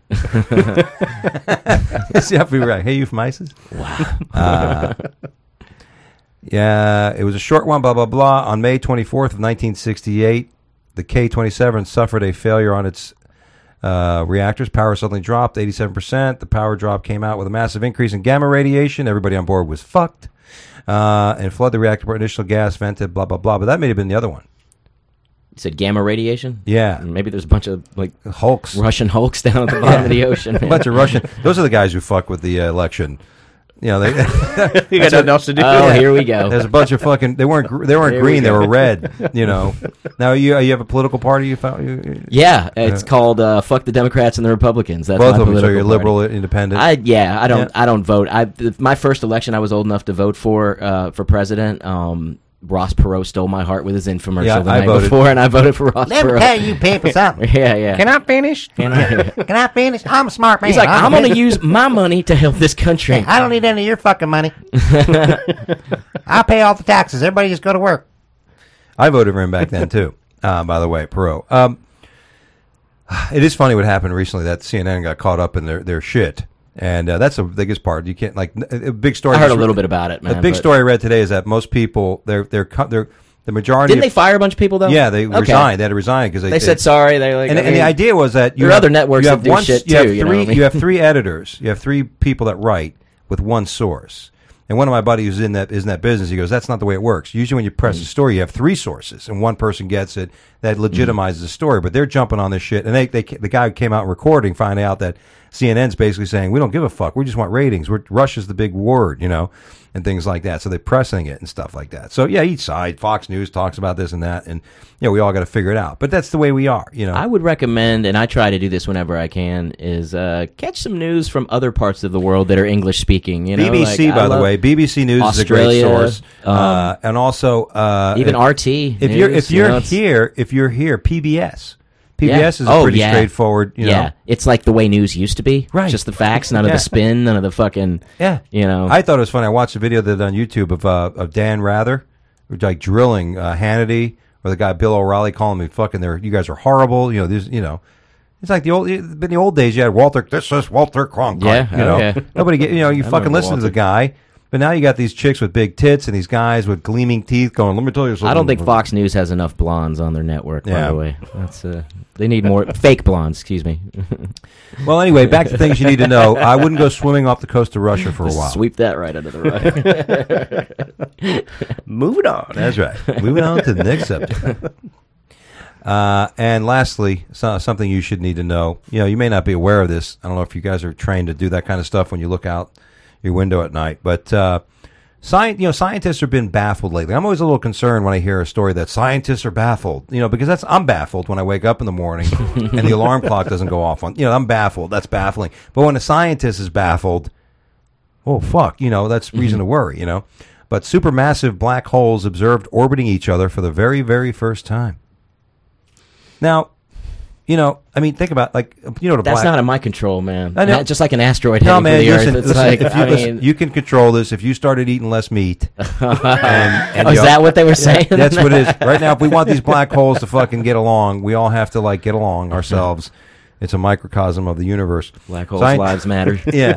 See, I'll be right. Hey, you from ISIS? Wow. Yeah, it was a short one, blah, blah, blah. On May 24th of 1968, the K-27 suffered a failure on its reactors. Power suddenly dropped 87%. The power drop came out with a massive increase in gamma radiation. Everybody on board was fucked. And flooded the reactor. Initial gas vented, blah, blah, blah. But that may have been the other one. said gamma radiation? Yeah. Maybe there's a bunch of like Hulks. Russian Hulks down at the bottom of the ocean. A bunch of Russian. Those are the guys who fuck with the election. You know, they You got nothing else to do. Oh, here we go. there's a bunch of fucking. They weren't green. They were red. You know. Now you have a political party. You found. Yeah, it's called "Fuck the Democrats and the Republicans." That's Both my of them. So political you're party. liberal, independent. I don't vote. My first election I was old enough to vote for president. Ross Perot stole my heart with his infomercial Yeah, the I night voted. before, and I voted for Ross Let me Perot. tell you people something. Yeah. Can I finish? Can I finish? I'm a smart man. He's like, I'm going to use my money to help this country. I don't need any of your fucking money. I pay all the taxes. Everybody just go to work. I voted for him back then too. By the way, Perot. It is funny what happened recently that CNN got caught up in their shit, and that's the biggest part. You can't a big story. I heard a little bit about it, man. The big story I read today is that most people they're the majority. Didn't they fire a bunch of people though? Yeah, they resigned. They had to resign because They said sorry. They like, and the idea was that there are other networks you have that do one, shit you have too, you know three. what I mean? You have three editors. You have three people that write with one source. And one of my buddies who's in that business, he goes, "That's not the way it works. Usually, when you press a story, you have three sources, and one person gets it. That legitimizes the story. But they're jumping on this shit. And the guy who came out recording find out that CNN's basically saying, we don't give a fuck. We just want ratings. Russia's the big word, you know, and things like that. So they're pressing it and stuff like that. So, yeah, each side, Fox News talks about this and that. And, you know, we all got to figure it out. But that's the way we are, you know. I would recommend, and I try to do this whenever I can, is catch some news from other parts of the world that are English speaking. You know, BBC, like, by the way, BBC News Australia, is a great source, and also even RT. If you're here, PBS. PBS is pretty straightforward. You know? It's like the way news used to be. Right. Just the facts, none of the spin, none of the fucking. Yeah. You know. I thought it was funny. I watched a video that on YouTube of Dan Rather, like drilling Hannity, or the guy Bill O'Reilly calling me fucking. You guys are horrible. You know, there's It's like in the old days. You had Walter. This is Walter Cronkite. Yeah, you know, okay. nobody get. You know, you I fucking remember listen to the Walter. guy. But now you got these chicks with big tits and these guys with gleaming teeth going, let me tell you something. I don't think Fox News has enough blondes on their network, by Yeah. the way. That's they need more fake blondes, excuse me. Well, anyway, back to things you need to know. I wouldn't go swimming off the coast of Russia for a while. Sweep that right under the rug. Moving on. That's right. Moving on to the next subject. And lastly, something you should need to know. You know, you may not be aware of this. I don't know if you guys are trained to do that kind of stuff when you look out your window at night. But scientists have been baffled lately. I'm always a little concerned when I hear a story that scientists are baffled. You know, because I'm baffled when I wake up in the morning and the alarm clock doesn't go off. I'm baffled. That's baffling. But when a scientist is baffled, oh fuck, that's reason to worry. But supermassive black holes observed orbiting each other for the very, very first time. Now, think about That's not in my control, man. I know. Just like an asteroid No, heading man, for the listen, Earth. It's like, listen, you can control this if you started eating less meat. And, is that what they were saying? That's what it is. Right now, if we want these black holes to fucking get along, we all have to get along ourselves. It's a microcosm of the universe. Black holes' lives matter. Yeah.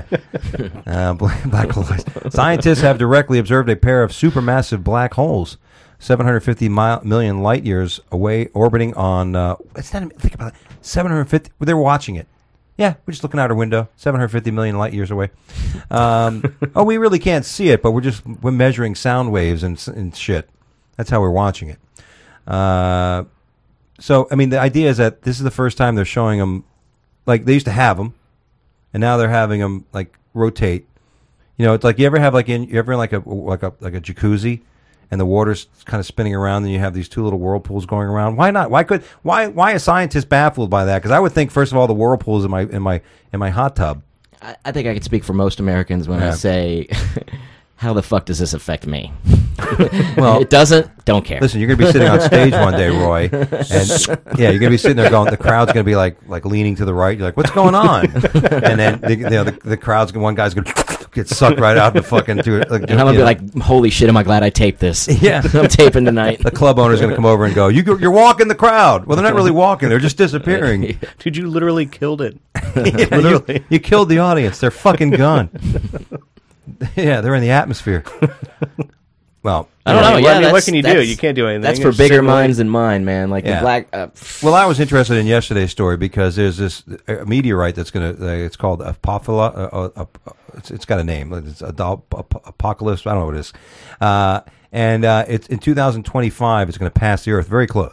Black holes. Scientists have directly observed a pair of supermassive black holes, 750 million light years away, orbiting on. Think about it. 750. They're watching it. Yeah, we're just looking out our window. 750 million light years away. We really can't see it, but we're measuring sound waves and shit. That's how we're watching it. So the idea is that this is the first time they're showing them. Like they used to have them, and now they're having them rotate. It's like you ever have a jacuzzi, and the water's kind of spinning around, and you have these two little whirlpools going around. Why not? Why a scientist baffled by that? Because I would think first of all the whirlpool is in my hot tub. I think I can speak for most Americans when I say, how the fuck does this affect me? Well, it doesn't. Don't care. Listen, you're going to be sitting on stage one day, Roy, and you're going to be sitting there going. The crowd's going to be like leaning to the right. You're like, what's going on? And then the crowd's one guy's going to get sucked right out the fucking. And I'm going to be like, holy shit, am I glad I taped this? Yeah, I'm taping tonight. The club owner's going to come over and go, you're walking the crowd. Well, they're not really walking; they're just disappearing. Dude, you literally killed it. Yeah, Literally. you killed the audience. They're fucking gone. Yeah, they're in the atmosphere. Well, I don't know. Yeah, what can you do? You can't do anything. That's for Just bigger sit minds than mine, man. Like Yeah. the black. Well, I was interested in yesterday's story because there's this meteorite that's going to. It's called Apophyla. It's got a name. It's Apocalypse. I don't know what it is. And it's in 2025. It's going to pass the Earth very close.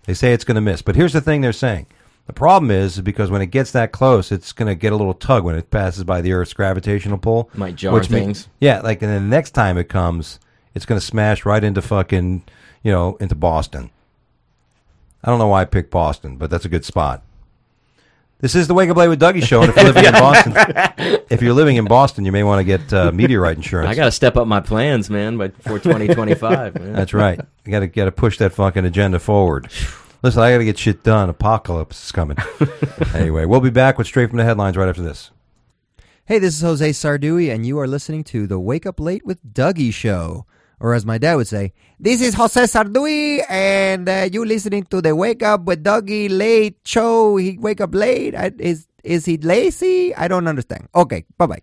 They say it's going to miss. But here's the thing they're saying. The problem is because when it gets that close, it's going to get a little tug when it passes by the Earth's gravitational pull. Might jar things. Yeah, like, and then the next time it comes, it's going to smash right into fucking, into Boston. I don't know why I picked Boston, but that's a good spot. This is the Wake Up Late with Dougie show, and if you're living in Boston, you may want to get meteorite insurance. I got to step up my plans, man, before 2025. Man. That's right. You got to push that fucking agenda forward. Listen, I got to get shit done. Apocalypse is coming. Anyway, we'll be back with Straight from the Headlines right after this. Hey, this is Jose Sardui, and you are listening to the Wake Up Late with Dougie show. Or as my dad would say, this is Jose Sardui, and you listening to the Wake Up with Dougie late show. He wake up late. Is he lazy? I don't understand. Okay, bye-bye.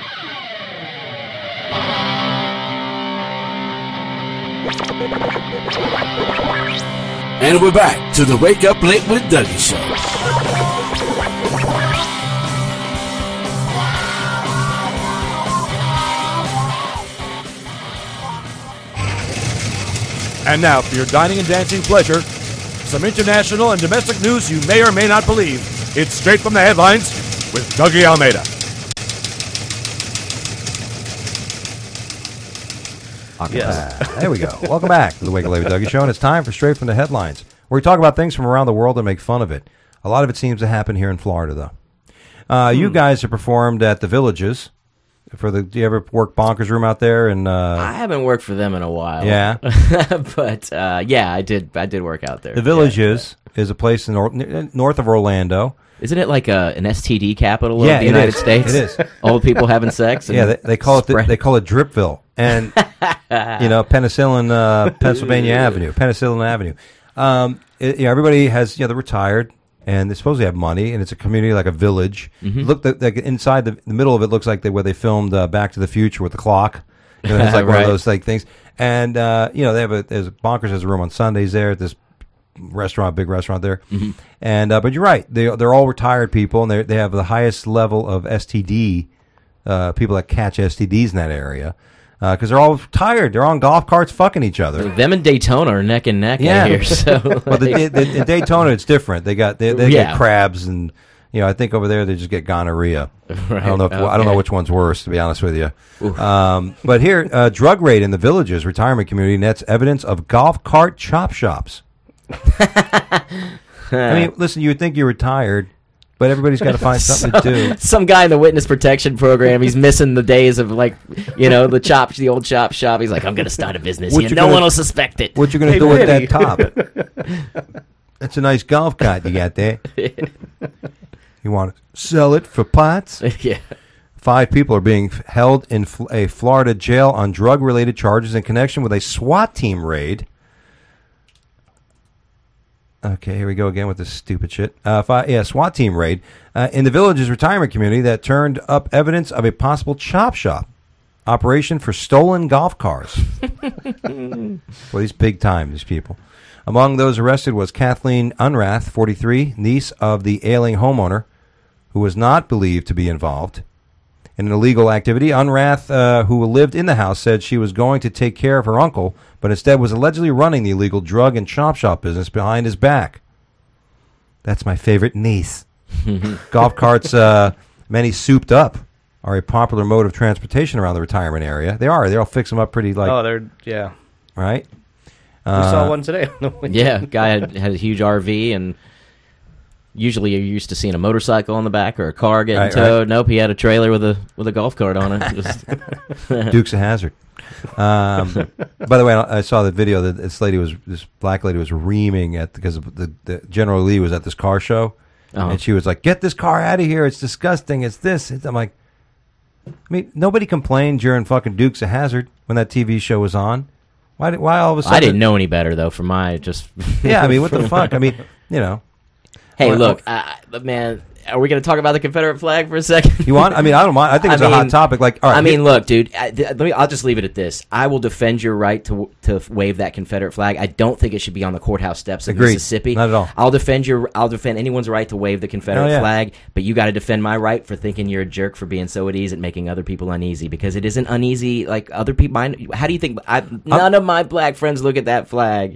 And we're back to the Wake Up Late with Dougie show. And now, for your dining and dancing pleasure, some international and domestic news you may or may not believe. It's Straight from the Headlines with Dougie Almeida. Yes. There we go. Welcome back to the Wake Up Late with Dougie show, and it's time for Straight from the Headlines, where we talk about things from around the world and make fun of it. A lot of it seems to happen here in Florida, though. You guys have performed at the Villages. Do you ever work Bonkers Room out there? And I haven't worked for them in a while. Yeah, but I did work out there. The Villages is a place in north of Orlando. Isn't it like an STD capital of the United States? It is. Old people having sex. Yeah, they call it Dripville, and Penicillin, Pennsylvania Avenue, Penicillin Avenue. Everybody has they're retired. And they supposedly have money, and it's a community like a village. Mm-hmm. Look, like inside the middle of it looks like where they filmed Back to the Future with the clock. It's like one of those things. And they have Bonkers has a room on Sundays there at this restaurant, big restaurant there. Mm-hmm. And but you're right, they're all retired people, and they have the highest level of STD people that catch STDs in that area. Because they're all tired. They're on golf carts fucking each other. Them and Daytona are neck and neck out here. So, but in Daytona, it's different. They get crabs, and I think over there they just get gonorrhea. Right. I don't know which one's worse, to be honest with you. But here, drug raid in the Villages retirement community nets evidence of golf cart chop shops. I mean, listen, you would think you're retired. But everybody's got to find something to do. Some guy in the witness protection program, he's missing the days of the old chop shop. He's like, I'm going to start a business here. No one will suspect it. What you going to do with that top? That's a nice golf cart you got there. You want to sell it for pots? Yeah. 5 people are being held in a Florida jail on drug-related charges in connection with a SWAT team raid. Okay, here we go again with this stupid shit. SWAT team raid in the Villages retirement community that turned up evidence of a possible chop shop operation for stolen golf cars. Well, these big time, these people. Among those arrested was Kathleen Unrath, 43, niece of the ailing homeowner, who was not believed to be involved in an illegal activity. Unrath, who lived in the house, said she was going to take care of her uncle, but instead was allegedly running the illegal drug and chop shop business behind his back. That's my favorite niece. Golf carts, many souped up, are a popular mode of transportation around the retirement area. They are. They'll fix them up pretty like... Oh, they're... Yeah. Right? We saw one today. Yeah, guy had a huge RV, and usually you're used to seeing a motorcycle on the back or a car getting towed. Right. Nope, he had a trailer with a golf cart on it. Dukes of Hazzard. By the way, I saw the video that this black lady was reaming because the General Lee was at this car show, and she was like, "Get this car out of here! It's disgusting! It's this!" I'm like, I mean, nobody complained during fucking Dukes of Hazzard when that TV show was on. Why all of a sudden? I didn't know any better though. For my just yeah, I mean, what the fuck? I mean, Hey, look, man. Are we going to talk about the Confederate flag for a second? You want? I mean, I don't mind. I think it's a hot topic. Like, all right. Look, dude. I'll just leave it at this. I will defend your right to wave that Confederate flag. I don't think it should be on the courthouse steps in Mississippi. Not at all. I'll defend anyone's right to wave the Confederate flag, but you got to defend my right for thinking you're a jerk for being so at ease at making other people uneasy, because it isn't uneasy like other people. How do you think? None of my black friends look at that flag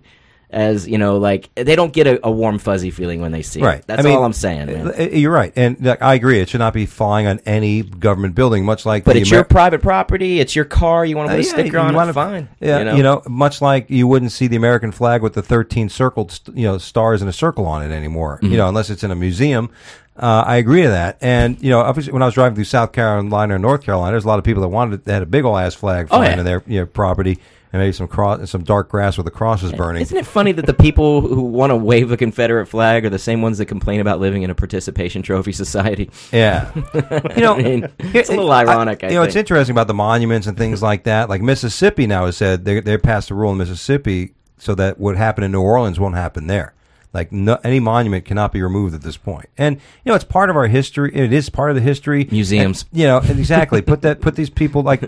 as like they don't get a warm fuzzy feeling when they see Right. it. That's all I'm saying, man. You're right, and I agree. It should not be flying on any government building, much like. But it's your private property. It's your car. You want to put a sticker on it? Fine. Yeah, much like you wouldn't see the American flag with the 13 circled, stars in a circle on it anymore. Mm-hmm. Unless it's in a museum. I agree to that, and obviously, when I was driving through South Carolina or North Carolina, there's a lot of people that had a big old ass flag flying in their property. And maybe some dark grass where the cross is burning. Isn't it funny that the people who want to wave the Confederate flag are the same ones that complain about living in a participation trophy society? Yeah. It's a little ironic, I think. It's interesting about the monuments and things like that. Like Mississippi now has said they passed a rule in Mississippi so that what happened in New Orleans won't happen there. Like any monument cannot be removed at this point. And it's part of our history. It is part of the history. Museums. And, exactly. Put these people like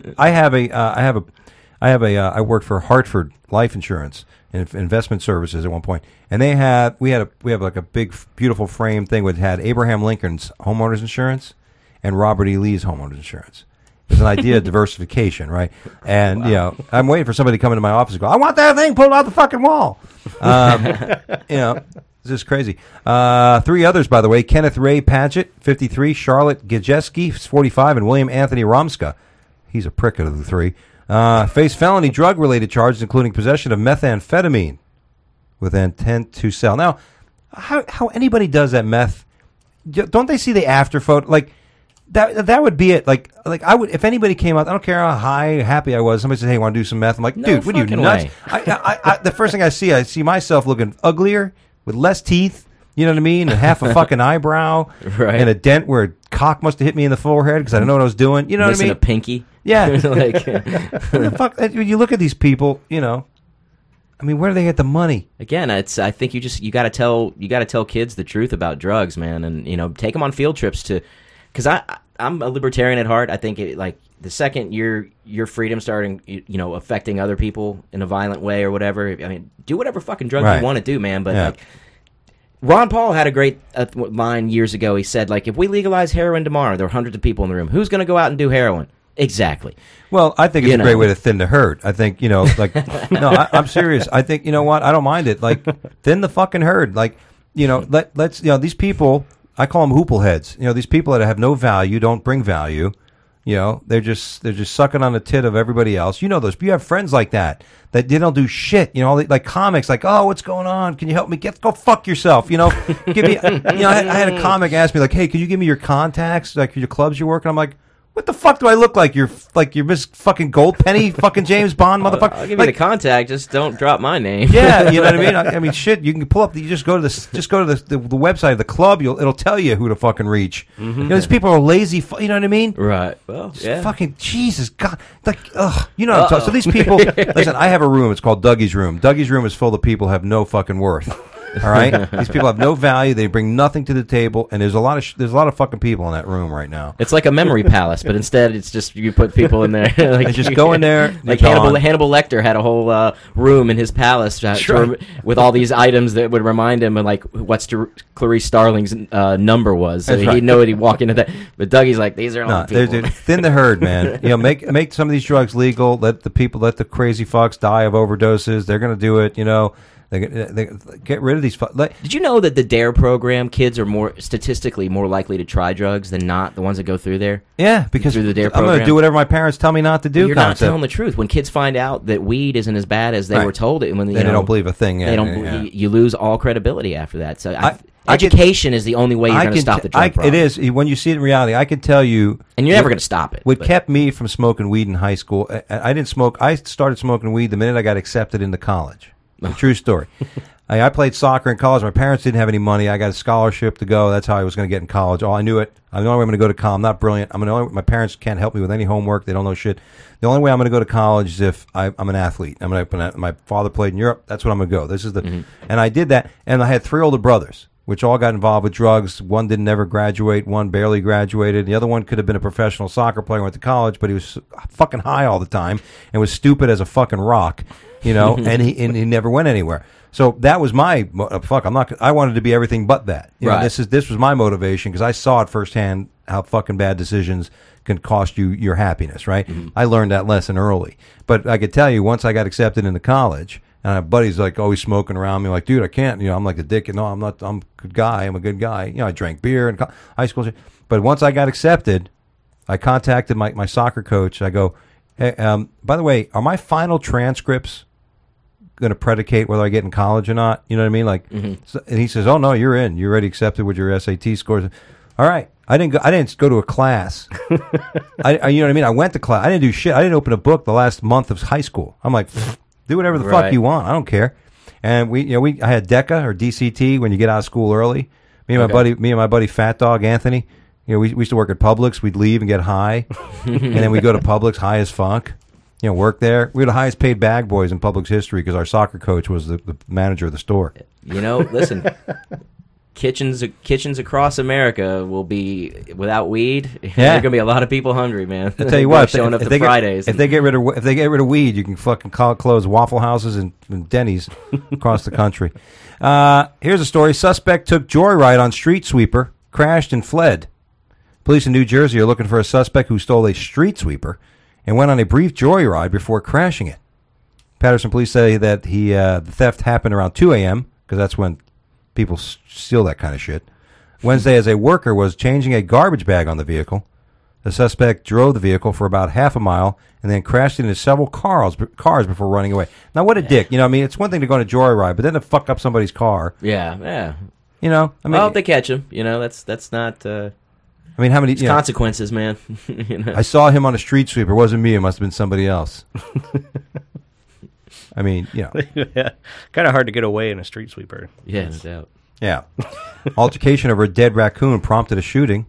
I worked for Hartford Life Insurance and Investment Services at one point, and we have like a big, beautiful frame thing which had Abraham Lincoln's homeowners insurance and Robert E. Lee's homeowners insurance. It's an idea of diversification, right? And I'm waiting for somebody to come into my office and go, "I want that thing pulled out the fucking wall." This is crazy. 3 others, by the way: Kenneth Ray Padgett, 53; Charlotte Gajeski, 45; and William Anthony Romska. He's a prick of the 3. Face felony drug-related charges, including possession of methamphetamine with intent to sell. Now, how anybody does that meth? Don't they see the after photo? Like that would be it. Like I would, if anybody came out, I don't care how happy I was. Somebody said, "Hey, want to do some meth?" I'm like, "Dude, what are you nuts?" The first thing I see myself looking uglier with less teeth. You know what I mean? And half a fucking eyebrow, right? And a dent where a cock must have hit me in the forehead because I didn't know what I was doing. You know what I mean? Missing a pinky. Yeah. Fuck. When you look at these people, I mean, where do they get the money? Again, I think you got to tell kids the truth about drugs, man, and take them on field trips because I'm a libertarian at heart. I think the second your freedom starting affecting other people in a violent way or whatever. I mean, do whatever fucking drug you want to do, man. But Ron Paul had a great line years ago. He said, if we legalize heroin tomorrow, there are hundreds of people in the room. Who's going to go out and do heroin? Exactly. Well, I think it's a great way to thin the herd. I think, no, I'm serious. I think, you know what? I don't mind it. Thin the fucking herd. Let's these people, I call them hoople heads. These people that have no value, don't bring value. They're just sucking on the tit of everybody else. You have friends like that they don't do shit. Like comics, oh, what's going on? Can you help me? Go fuck yourself. Give me. I had a comic ask me hey, can you give me your contacts, for your clubs you're working? I'm like, what the fuck do I look like? You're Miss fucking Goldpenny, fucking James Bond, motherfucker. I'll give you the contact. Just don't drop my name. Yeah, you know what I mean. I mean, shit. You can pull up. You just go to the website of the club. It'll tell you who to fucking reach. Mm-hmm. These people are lazy. You know what I mean? Right. Well, yeah. Fucking Jesus God. What I'm talking. So these people. Listen, I have a room. It's called Dougie's room. Dougie's room is full of people who have no fucking worth. All right, these people have no value. They bring nothing to the table, and there's a lot of fucking people in that room right now. It's like a memory palace, but instead it's just you put people in there. They just go in there. Like Hannibal Lecter had a whole room in his palace with all these items that would remind him of what's Clarice Starling's number was. So he'd know he'd walk into that. But Dougie's like, these are all people. Thin the herd, man. Make some of these drugs legal. Let the crazy fucks die of overdoses. They're gonna do it. They get rid of these. Did you know that the DARE program, kids are statistically more likely to try drugs than not the ones that go through there? Yeah, because through the DARE program. I'm going to do whatever my parents tell me not to do. You're not telling the truth. When kids find out that weed isn't as bad as they were told it, when they don't believe a thing. Yeah, they don't. You lose all credibility after that. So education is the only way you're going to stop the drug problem. It is. When you see it in reality, I can tell you. And you're never going to stop it. What kept me from smoking weed in high school, I didn't smoke. I started smoking weed the minute I got accepted into college. A true story. I played soccer in college. My parents didn't have any money. I got a scholarship to go. That's how I was going to get in college. I knew it. I'm the only way I'm going to go to college. I'm not brilliant. My parents can't help me with any homework. They don't know shit. The only way I'm going to go to college is if I'm an athlete. My father played in Europe. That's what I'm going to go. This is and I did that. And I had 3 older brothers, which all got involved with drugs. One didn't ever graduate. One barely graduated. The other one could have been a professional soccer player, went to college, but he was fucking high all the time and was stupid as a fucking rock, and he never went anywhere. So that was my I wanted to be everything but that. This was my motivation because I saw it firsthand how fucking bad decisions can cost you your happiness. Right? Mm-hmm. I learned that lesson early, but I could tell you once I got accepted into college And my buddy's like always smoking around me, like, dude, I can't. I'm like a dick. No, I'm not. I'm a good guy. I'm a good guy. I drank beer in high school. But once I got accepted, I contacted my soccer coach. I go, hey, by the way, are my final transcripts going to predicate whether I get in college or not? You know what I mean? Like, so, and he says, oh no, you're in. You're already accepted with your SAT scores. All right. I didn't go to a class. You know what I mean? I went to class. I didn't do shit. I didn't open a book the last month of high school. I'm like, do whatever the fuck you want. I don't care. And I had DECA or DCT when you get out of school early. Me and my buddy Fat Dog Anthony. We used to work at Publix. We'd leave and get high, and then we'd go to Publix high as fuck. Work there. We were the highest paid bag boys in Publix history because our soccer coach was the manager of the store. Listen. Kitchens across America will be without weed. Yeah. There are gonna be a lot of people hungry, man. I tell you what, showing up to Fridays. If they get rid of weed, you can fucking close Waffle Houses and Denny's across the country. Here's a story: suspect took joyride on street sweeper, crashed and fled. Police in New Jersey are looking for a suspect who stole a street sweeper and went on a brief joyride before crashing it. Patterson police say that the theft happened around 2 a.m. because that's when people steal that kind of shit. Wednesday, as a worker was changing a garbage bag on the vehicle, the suspect drove the vehicle for about half a mile and then crashed into several cars before running away. Now, what a dick. It's one thing to go on a joyride, but then to fuck up somebody's car. Yeah. Well, if they catch him, that's not... how many consequences, man? I saw him on a street sweeper. It wasn't me. It must have been somebody else. Yeah, kind of hard to get away in a street sweeper. Yeah, no doubt. Yeah. Altercation over a dead raccoon prompted a shooting.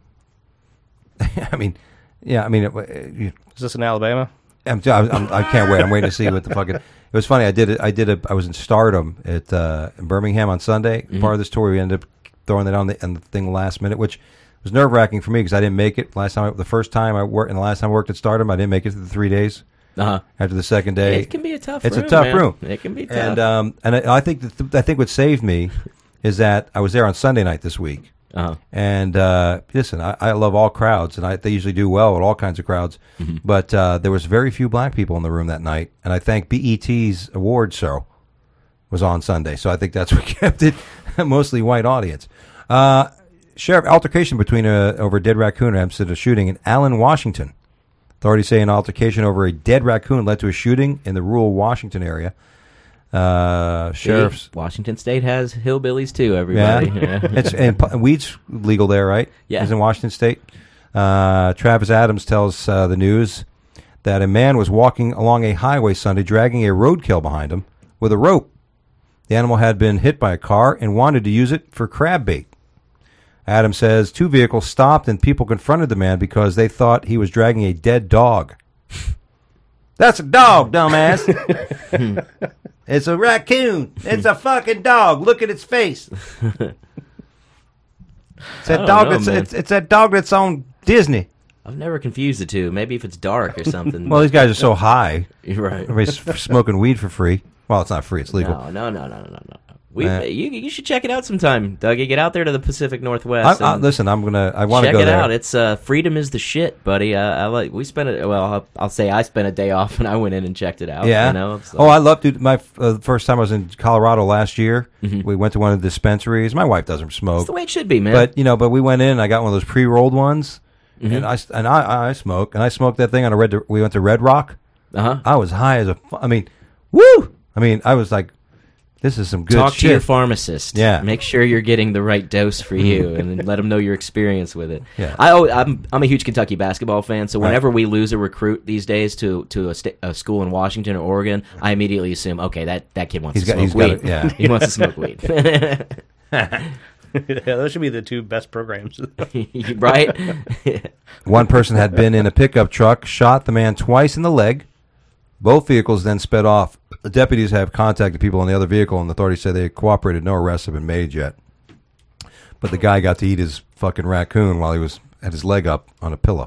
Is this in Alabama? I can't wait. I'm waiting to see what the fuck it was. Funny. I was in Stardom at in Birmingham on Sunday. Mm-hmm. Part of the story, we ended up throwing it on the thing last minute, which was nerve wracking for me because I didn't make it the first time I worked, and the last time I worked at Stardom, I didn't make it to the 3 days. After the second day, it can be a tough. It's a tough room. It can be tough. And I think what saved me is that I was there on Sunday night this week. And listen, I love all crowds, and they usually do well with all kinds of crowds. Mm-hmm. But there was very few black people in the room that night, and I think BET's award show was on Sunday, so I think that's what kept it a mostly white audience. Sheriff altercation between over a dead raccoon amidst a shooting in Allen, Washington. Authorities say an altercation over a dead raccoon led to a shooting in the rural Washington area. Sheriff's Washington State has hillbillies too. Everybody, and weed's legal there, right? Yeah, it's in Washington State. Travis Adams tells the news that a man was walking along a highway Sunday, dragging a roadkill behind him with a rope. The animal had been hit by a car and wanted to use it for crab bait. Adams says 2 vehicles stopped and people confronted the man because they thought he was dragging a dead dog. That's a dog, dumbass. It's a raccoon. It's a fucking dog. Look at its face. It's that dog. It's that dog that's on Disney. I've never confused the two. Maybe if it's dark or something. Well, these guys are so high. You're right. Everybody's smoking weed for free. Well, it's not free. It's legal. No. You should check it out sometime, Dougie. Get out there to the Pacific Northwest. Listen, I want to go there. Check it out. It's freedom is the shit, buddy. I spent a day off and I went in and checked it out. Yeah. I loved it. My first time I was in Colorado last year. Mm-hmm. We went to one of the dispensaries. My wife doesn't smoke. That's the way it should be, man. But we went in. And I got one of those pre-rolled ones, mm-hmm. and I smoke, and I smoked that thing on we went to Red Rock. I was high as woo. I was like, this is some good Talk shit. to your pharmacist. Yeah. Make sure you're getting the right dose for you and let them know your experience with it. Yeah. I'm a huge Kentucky basketball fan, so whenever we lose a recruit these days to a school in Washington or Oregon, I immediately assume, okay, that kid wants to smoke weed. He wants to smoke weed. Yeah, those should be the 2 best programs. Right? One person had been in a pickup truck, shot the man twice in the leg. Both vehicles then sped off. The deputies have contacted people in the other vehicle, and the authorities say they cooperated. No arrests have been made yet. But the guy got to eat his fucking raccoon while he had his leg up on a pillow.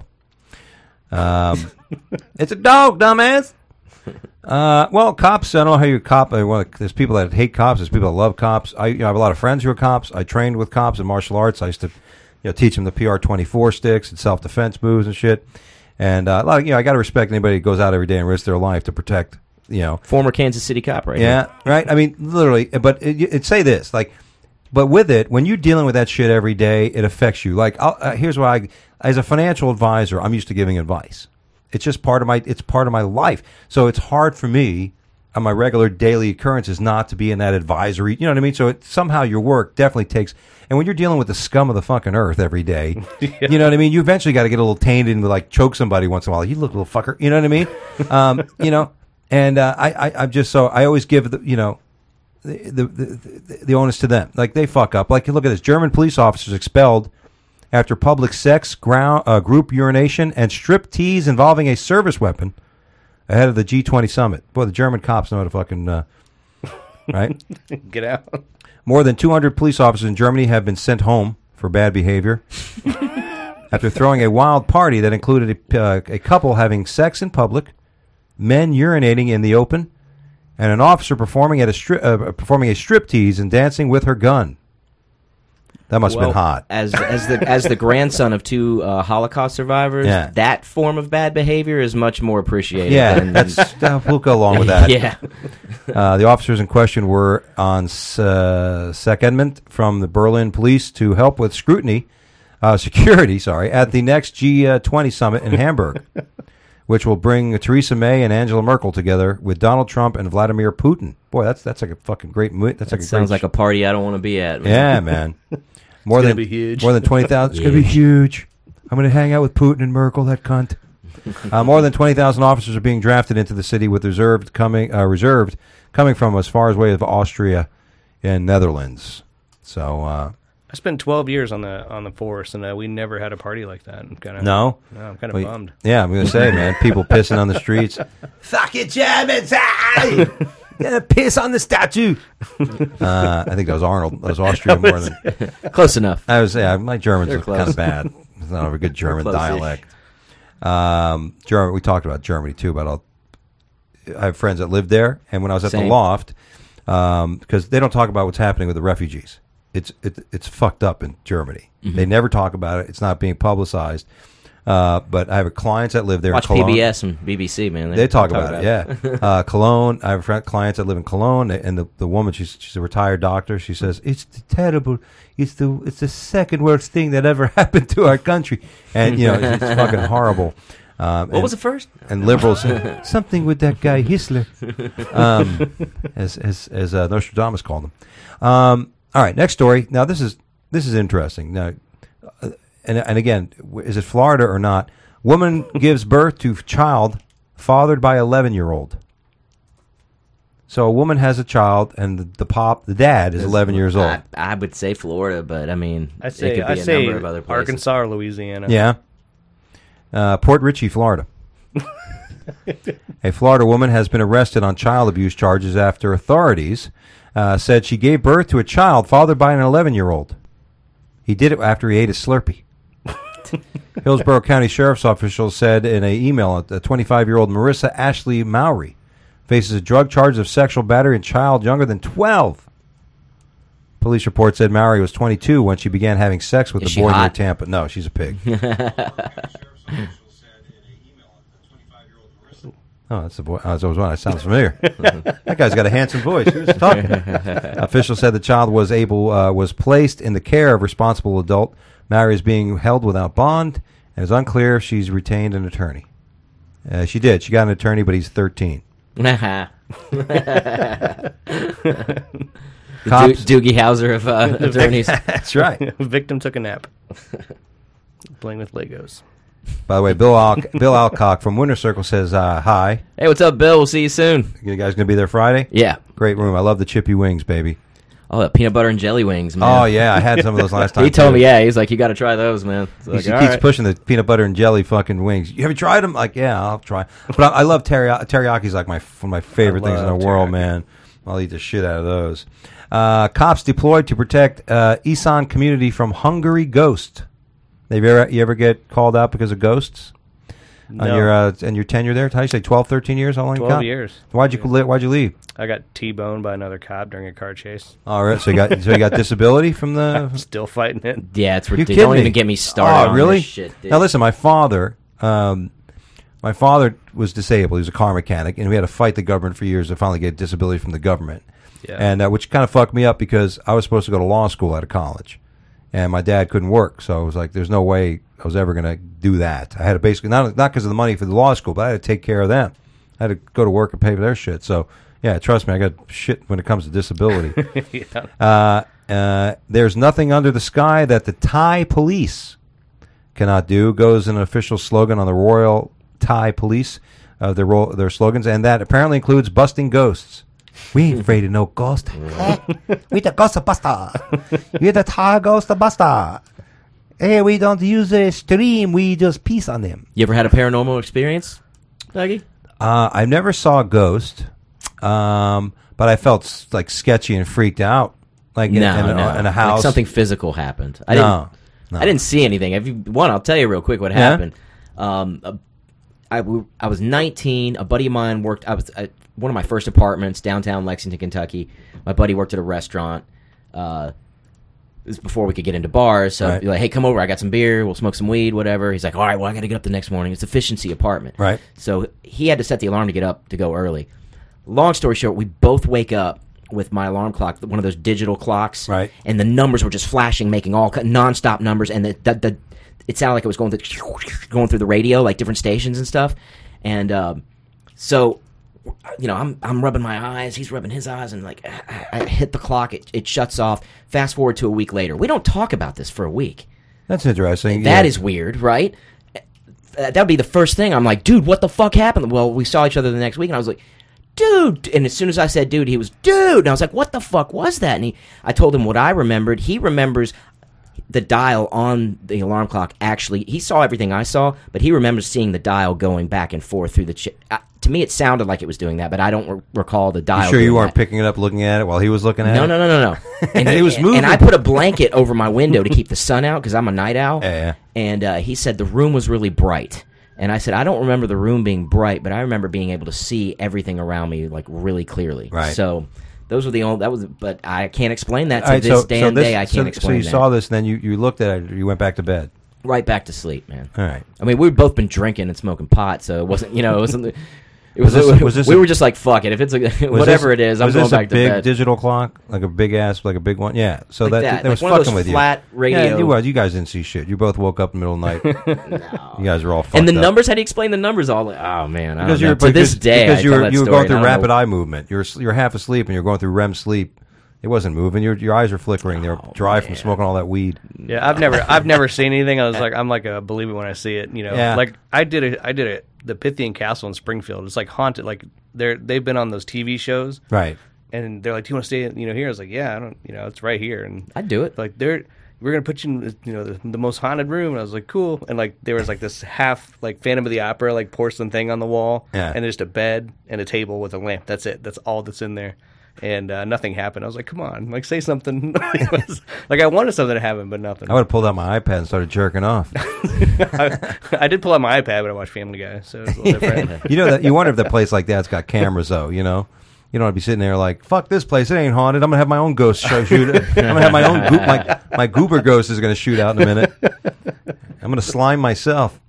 It's a dog, dumbass. Cops, I don't know how you're a cop. There's people that hate cops. There's people that love cops. I have a lot of friends who are cops. I trained with cops in martial arts. I used to teach them the PR-24 sticks and self-defense moves and shit. And I got to respect anybody who goes out every day and risks their life to protect Former Kansas City cop, right? Yeah, right. I mean, literally. But it say this, like, but with it, when you're dealing with that shit every day, it affects you. Like, here's why as a financial advisor, I'm used to giving advice. It's just part of my life. So it's hard for me on my regular daily occurrences not to be in that advisory. You know what I mean? So somehow your work definitely takes. And when you're dealing with the scum of the fucking earth every day, you know what I mean? You eventually got to get a little tainted and like choke somebody once in a while. You look little fucker. You know what I mean? And I'm just so I always give the onus to them. Like they fuck up. Like look at this: German police officers expelled after public sex, group urination, and strip tease involving a service weapon ahead of the G20 summit. Boy, the German cops know how to fucking right. Get out. More than 200 police officers in Germany have been sent home for bad behavior after throwing a wild party that included a couple having sex in public, men urinating in the open, and an officer performing a striptease and dancing with her gun. That must have been hot. As the grandson of two Holocaust survivors, that form of bad behavior is much more appreciated. Yeah, we'll go along with that. Yeah. The officers in question were on secondment from the Berlin police to help with security, at the next G20 summit in Hamburg, which will bring Theresa May and Angela Merkel together with Donald Trump and Vladimir Putin. Boy, that's like a fucking great movie. Sounds like a party I don't want to be at. Man. Yeah, man. It's gonna be huge. More than 20,000. It's going to be huge. I'm going to hang out with Putin and Merkel, that cunt. More than 20,000 officers are being drafted into the city, with reserved coming from as far away as Austria and Netherlands. So I spent 12 years on the force, and we never had a party like that. I'm kind of I'm kind of bummed. Yeah, I'm going to say, man, people pissing on the streets. Fuck you, Germans! Gonna piss on the statue. I think that was Arnold. That was Austria more than close enough. My Germans are kind of bad. It's not a good German dialect. German. We talked about Germany too. But I have friends that live there, and when I was at the loft, because they don't talk about what's happening with the refugees. It's fucked up in Germany. Mm-hmm. They never talk about it. It's not being publicized. But I have clients that live there. Watch in Cologne. PBS and BBC, man. They talk about it. Yeah, Cologne. I have clients that live in Cologne, and the woman, she's a retired doctor. She says it's terrible. It's the second worst thing that ever happened to our country, and it's fucking horrible. What was the first? And liberals, something with that guy Hitler, as Nostradamus called him. All right, next story. Now this is interesting. Now. And again, is it Florida or not? Woman gives birth to child fathered by 11-year-old. So a woman has a child, and the dad is 11 years old. I would say Florida, but I mean, I say a number of other places. Arkansas or Louisiana. Yeah, Port Richey, Florida. A Florida woman has been arrested on child abuse charges after authorities said she gave birth to a child fathered by an 11-year-old. He did it after he ate a Slurpee. Hillsborough County Sheriff's officials said in an email that 25-year-old Marissa Ashley Mowry faces a drug charge of sexual battery in a child younger than 12. Police report said Mowry was 22 when she began having sex with the boy near Tampa. No, she's a pig. Oh, that's the boy. Oh, that was one. That sounds familiar. That guy's got a handsome voice. Who's talking? Officials said the child was placed in the care of a responsible adult. Mary is being held without bond, and it's unclear if she's retained an attorney. She did. She got an attorney, but he's 13. Cops, Doogie Howser of attorneys. That's right. Victim took a nap. Playing with Legos. By the way, Bill Alcock from Winter Circle says hi. Hey, what's up, Bill? We'll see you soon. You guys going to be there Friday? Yeah. Great room. I love the chippy wings, baby. Oh, the peanut butter and jelly wings, man. Oh, yeah. I had some of those last time. He told me, he's like, you got to try those, man. So he keeps pushing the peanut butter and jelly fucking wings. You haven't tried them? Like, yeah, I'll try. But I love teriyaki. Teriyaki's like one of my favorite things in the world, man. I'll eat the shit out of those. Cops deployed to protect Isan community from Hungary ghost. You ever get called out because of ghosts? No. On your tenure there? How do you say 12, 13 years? How long 12 years. Why'd you leave? I got T-boned by another cop during a car chase. All right, so you got disability from the... I'm still fighting it. Yeah, it's ridiculous. Don't even get me started on really? this shit, dude. Now listen, my father my father was disabled. He was a car mechanic, and we had to fight the government for years to finally get disability from the government. Yeah. And which kind of fucked me up because I was supposed to go to law school out of college, and my dad couldn't work, so I was like, "There's no way I was ever going to do that." I had to basically not because of the money for the law school, but I had to take care of them. I had to go to work and pay for their shit. So yeah, trust me, I got shit when it comes to disability. There's nothing under the sky that the Thai police cannot do. Goes an official slogan on the Royal Thai Police, their slogans, and that apparently includes busting ghosts. We ain't afraid of no ghost. We the Ghostbuster. We the Thai Ghostbuster. Hey, we don't use a stream. We just piece on them. You ever had a paranormal experience, Dougie? I never saw a ghost, but I felt like sketchy and freaked out, like in a house. Like something physical happened. I didn't see anything. I'll tell you real quick what happened. I was 19. A buddy of mine worked. I was at one of my first apartments downtown Lexington, Kentucky. My buddy worked at a restaurant. This was before we could get into bars. So I'd be like, hey, come over. I got some beer. We'll smoke some weed, whatever. He's like, all right, well, I got to get up the next morning. It's efficiency apartment. Right. So he had to set the alarm to get up to go early. Long story short, we both wake up with my alarm clock, one of those digital clocks. Right. And the numbers were just flashing, making all nonstop numbers. And it sounded like it was going through the radio, like different stations and stuff. And so, you know, I'm rubbing my eyes, he's rubbing his eyes, and like I hit the clock, it shuts off. Fast forward to a week later. We don't talk about this for a week. That's interesting. That is weird, right? That would be the first thing. I'm like, dude, what the fuck happened? Well, we saw each other the next week, and I was like, dude. And as soon as I said dude, he was, dude. And I was like, what the fuck was that? And I told him what I remembered. He remembers the dial on the alarm clock. Actually, he saw everything I saw, but he remembers seeing the dial going back and forth through the to me, it sounded like it was doing that, but I don't recall the dial. You sure you weren't that. picking it up, looking at it while he was looking at it? No. And it was moving. And I put a blanket over my window to keep the sun out because I'm a night owl. Yeah. And he said the room was really bright. And I said, I don't remember the room being bright, but I remember being able to see everything around me like really clearly. Right. So those were the only, but I can't explain that to this day. I can't explain that. So you saw this, and then you looked at it, you went back to bed. Right back to sleep, man. All right. I mean, we've both been drinking and smoking pot, so it wasn't, we were just like, fuck it. If it's whatever it is, I'm going back to bed. Was this a big digital clock? Like a big ass, like a big one? Yeah. So like that like was one of fucking those with flat you. radio. Yeah, you guys didn't see shit. You both woke up in the middle of the night. No. You guys are all fucked And the up. numbers, how do you explain the numbers all? Oh, man. Because to this day, because you were going through rapid know. eye movement. You're half asleep and you're going through REM sleep. It wasn't moving. Your eyes are flickering. They're dry from smoking all that weed. Yeah, I've never seen anything. I'm like a believe it when I see it. Yeah. Like I did the Pythian Castle in Springfield. It's like haunted. Like they've been on those TV shows, right? And they're like, "Do you want to stay? Here?" I was like, "Yeah, I don't. It's right here." And I'd do it. Like we're gonna put you in the most haunted room. And I was like, "Cool." And like there was like this half like Phantom of the Opera like porcelain thing on the wall, and just a bed and a table with a lamp. That's it. That's all that's in there. And nothing happened. I was like, come on, like say something. Like I wanted something to happen, but nothing. I would have pulled out my iPad and started jerking off. I did pull out my iPad when I watched Family Guy, so it's a little different. You wonder if that place like that's got cameras though. You don't want to be sitting there like, fuck this place, it ain't haunted. I'm gonna have my own ghost shoot. I'm gonna have my own my goober ghost is gonna shoot out in a minute. I'm gonna slime myself.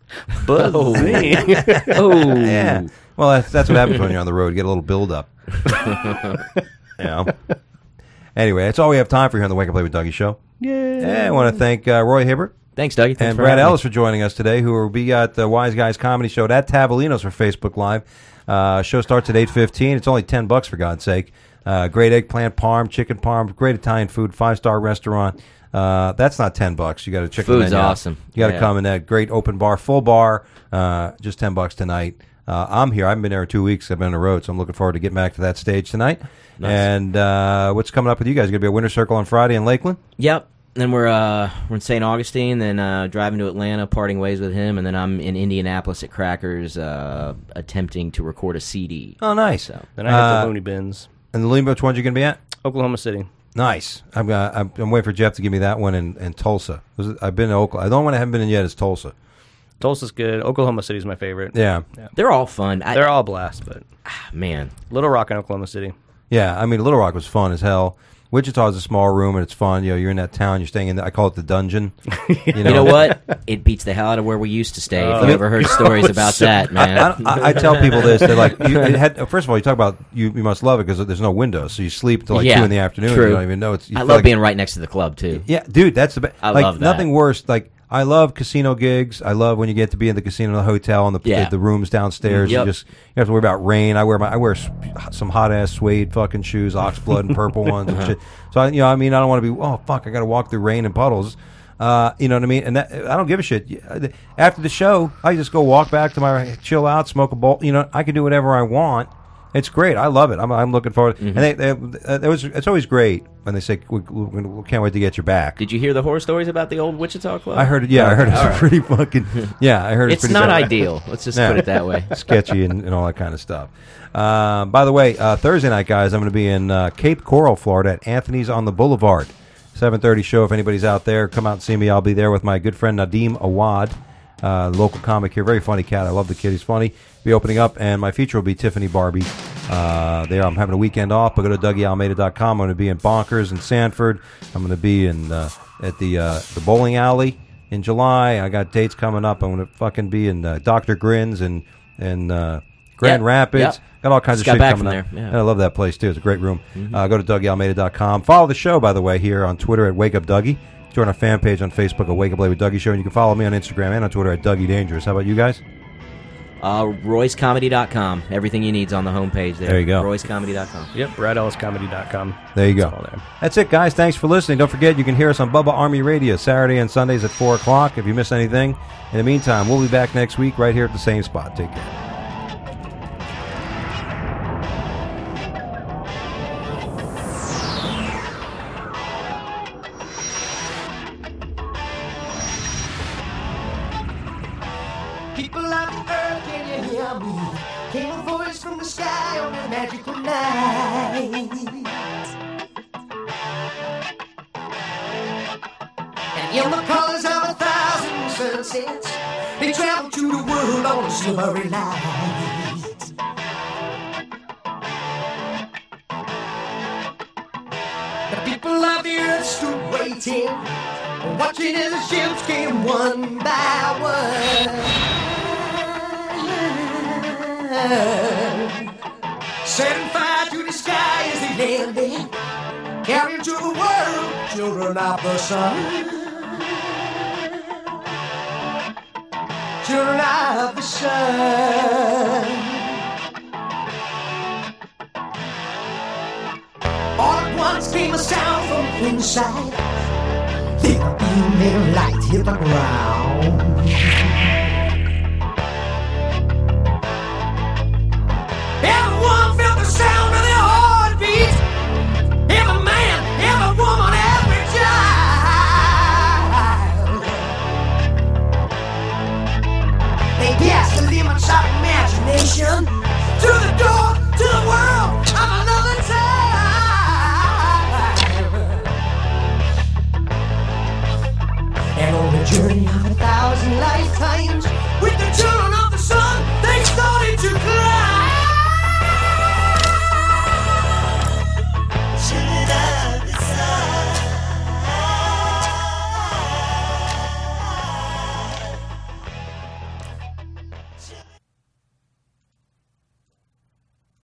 Buzzy. Oh, yeah. Well, that's what happens when you're on the road. You get a little build up. Anyway, that's all we have time for here on the Wake Up Play with Dougie show. Yeah. I want to thank Roy Hibbert. Thanks, Dougie. And Brad Ellis for joining us today, who will be at the Wise Guys Comedy Show at Tavolino's for Facebook Live. Show starts at 8:15. It's only $10 for God's sake. Great eggplant parm, chicken parm, great Italian food, 5-star restaurant. That's not $10. You got to check the menu. Food's awesome. You got to come in that great open bar, full bar, just $10 tonight. I'm here. I haven't been there in 2 weeks. I've been on the road, so I'm looking forward to getting back to that stage tonight. Nice. And what's coming up with you guys? Going to be a Winter Circle on Friday in Lakeland? Yep. Then we're in St. Augustine, then driving to Atlanta, parting ways with him, and then I'm in Indianapolis at Crackers attempting to record a CD. Oh, nice. So. Then I hit the Looney Bins. And the Looney Bins, which ones you going to be at? Oklahoma City. Nice. I'm waiting for Jeff to give me that one in Tulsa. I've been to Oklahoma. The only one I haven't been in yet is Tulsa. Tulsa's good. Oklahoma City's my favorite. Yeah. They're all fun. They're all blast, but man, Little Rock and Oklahoma City. Yeah, I mean Little Rock was fun as hell. Wichita is a small room and it's fun. You know, you're in that town. You're staying in. I call it the dungeon. You know what? It beats the hell out of where we used to stay. If you ever heard stories about that, man. I tell people this. They're like, first of all, you talk about you must love it because there's no windows, so you sleep until 2 in the afternoon. True. You don't even know it's. I love being right next to the club too. Yeah, dude, that's the best. I love that. Nothing worse. Like, I love casino gigs. I love when you get to be in the casino, the hotel, and the rooms downstairs. Yep. You have to worry about rain. I wear some hot ass suede fucking shoes, oxblood and purple ones and shit. So I don't want to be. Oh fuck, I got to walk through rain and puddles. You know what I mean? And that, I don't give a shit. After the show, I just go walk back to my chill out, smoke a bowl. You know, I can do whatever I want. It's great. I love it. I'm looking forward. And it's always great when they say we can't wait to get you back. Did you hear the horror stories about the old Wichita club? I heard it. Yeah, I heard it's pretty fucking. Yeah, I heard it's pretty not bad. ideal. Let's just put it that way. Sketchy and all that kind of stuff. By the way, Thursday night, guys, I'm going to be in Cape Coral, Florida, at Anthony's on the Boulevard. 7:30 show. If anybody's out there, come out and see me. I'll be there with my good friend Nadim Awad, local comic here. Very funny cat. I love the kid. He's funny. Be opening up, and my feature will be Tiffany Barbie. There, I'm having a weekend off, but go to DougieAlmeida.com. I'm going to be in Bonkers in Sanford. I'm going to be in at the bowling alley in July. I got dates coming up. I'm going to fucking be in Dr. Grins and Grand Rapids. Yep. Got all kinds Just of got shit back coming from up. there, yeah. And I love that place too. It's a great room. Go to DougieAlmeida.com. Follow the show, by the way, here on Twitter at Wake Up Dougie. Join our fan page on Facebook at Wake Up Late with Dougie Show, and you can follow me on Instagram and on Twitter at Dougie Dangerous. How about you guys? RoyceComedy.com. Everything you need's on the homepage there. There you go. RoyceComedy.com. Yep, BradEllisComedy.com. There you go. That's all there. That's it, guys. Thanks for listening. Don't forget, you can hear us on Bubba Army Radio Saturday and Sundays at 4 o'clock if you miss anything. In the meantime, we'll be back next week right here at the same spot. Take care. People of the earth, can you hear me? Came a voice from the sky on a magical night. And in the colors of 1,000 sunsets, they travel to the world on a silvery light. The people of the earth stood waiting, watching as the ships came one by one. Setting fire to the sky as they landed, carrying to the world children of the sun. Children of the sun. All at once came a sound from inside. Thick beam of light hit the ground.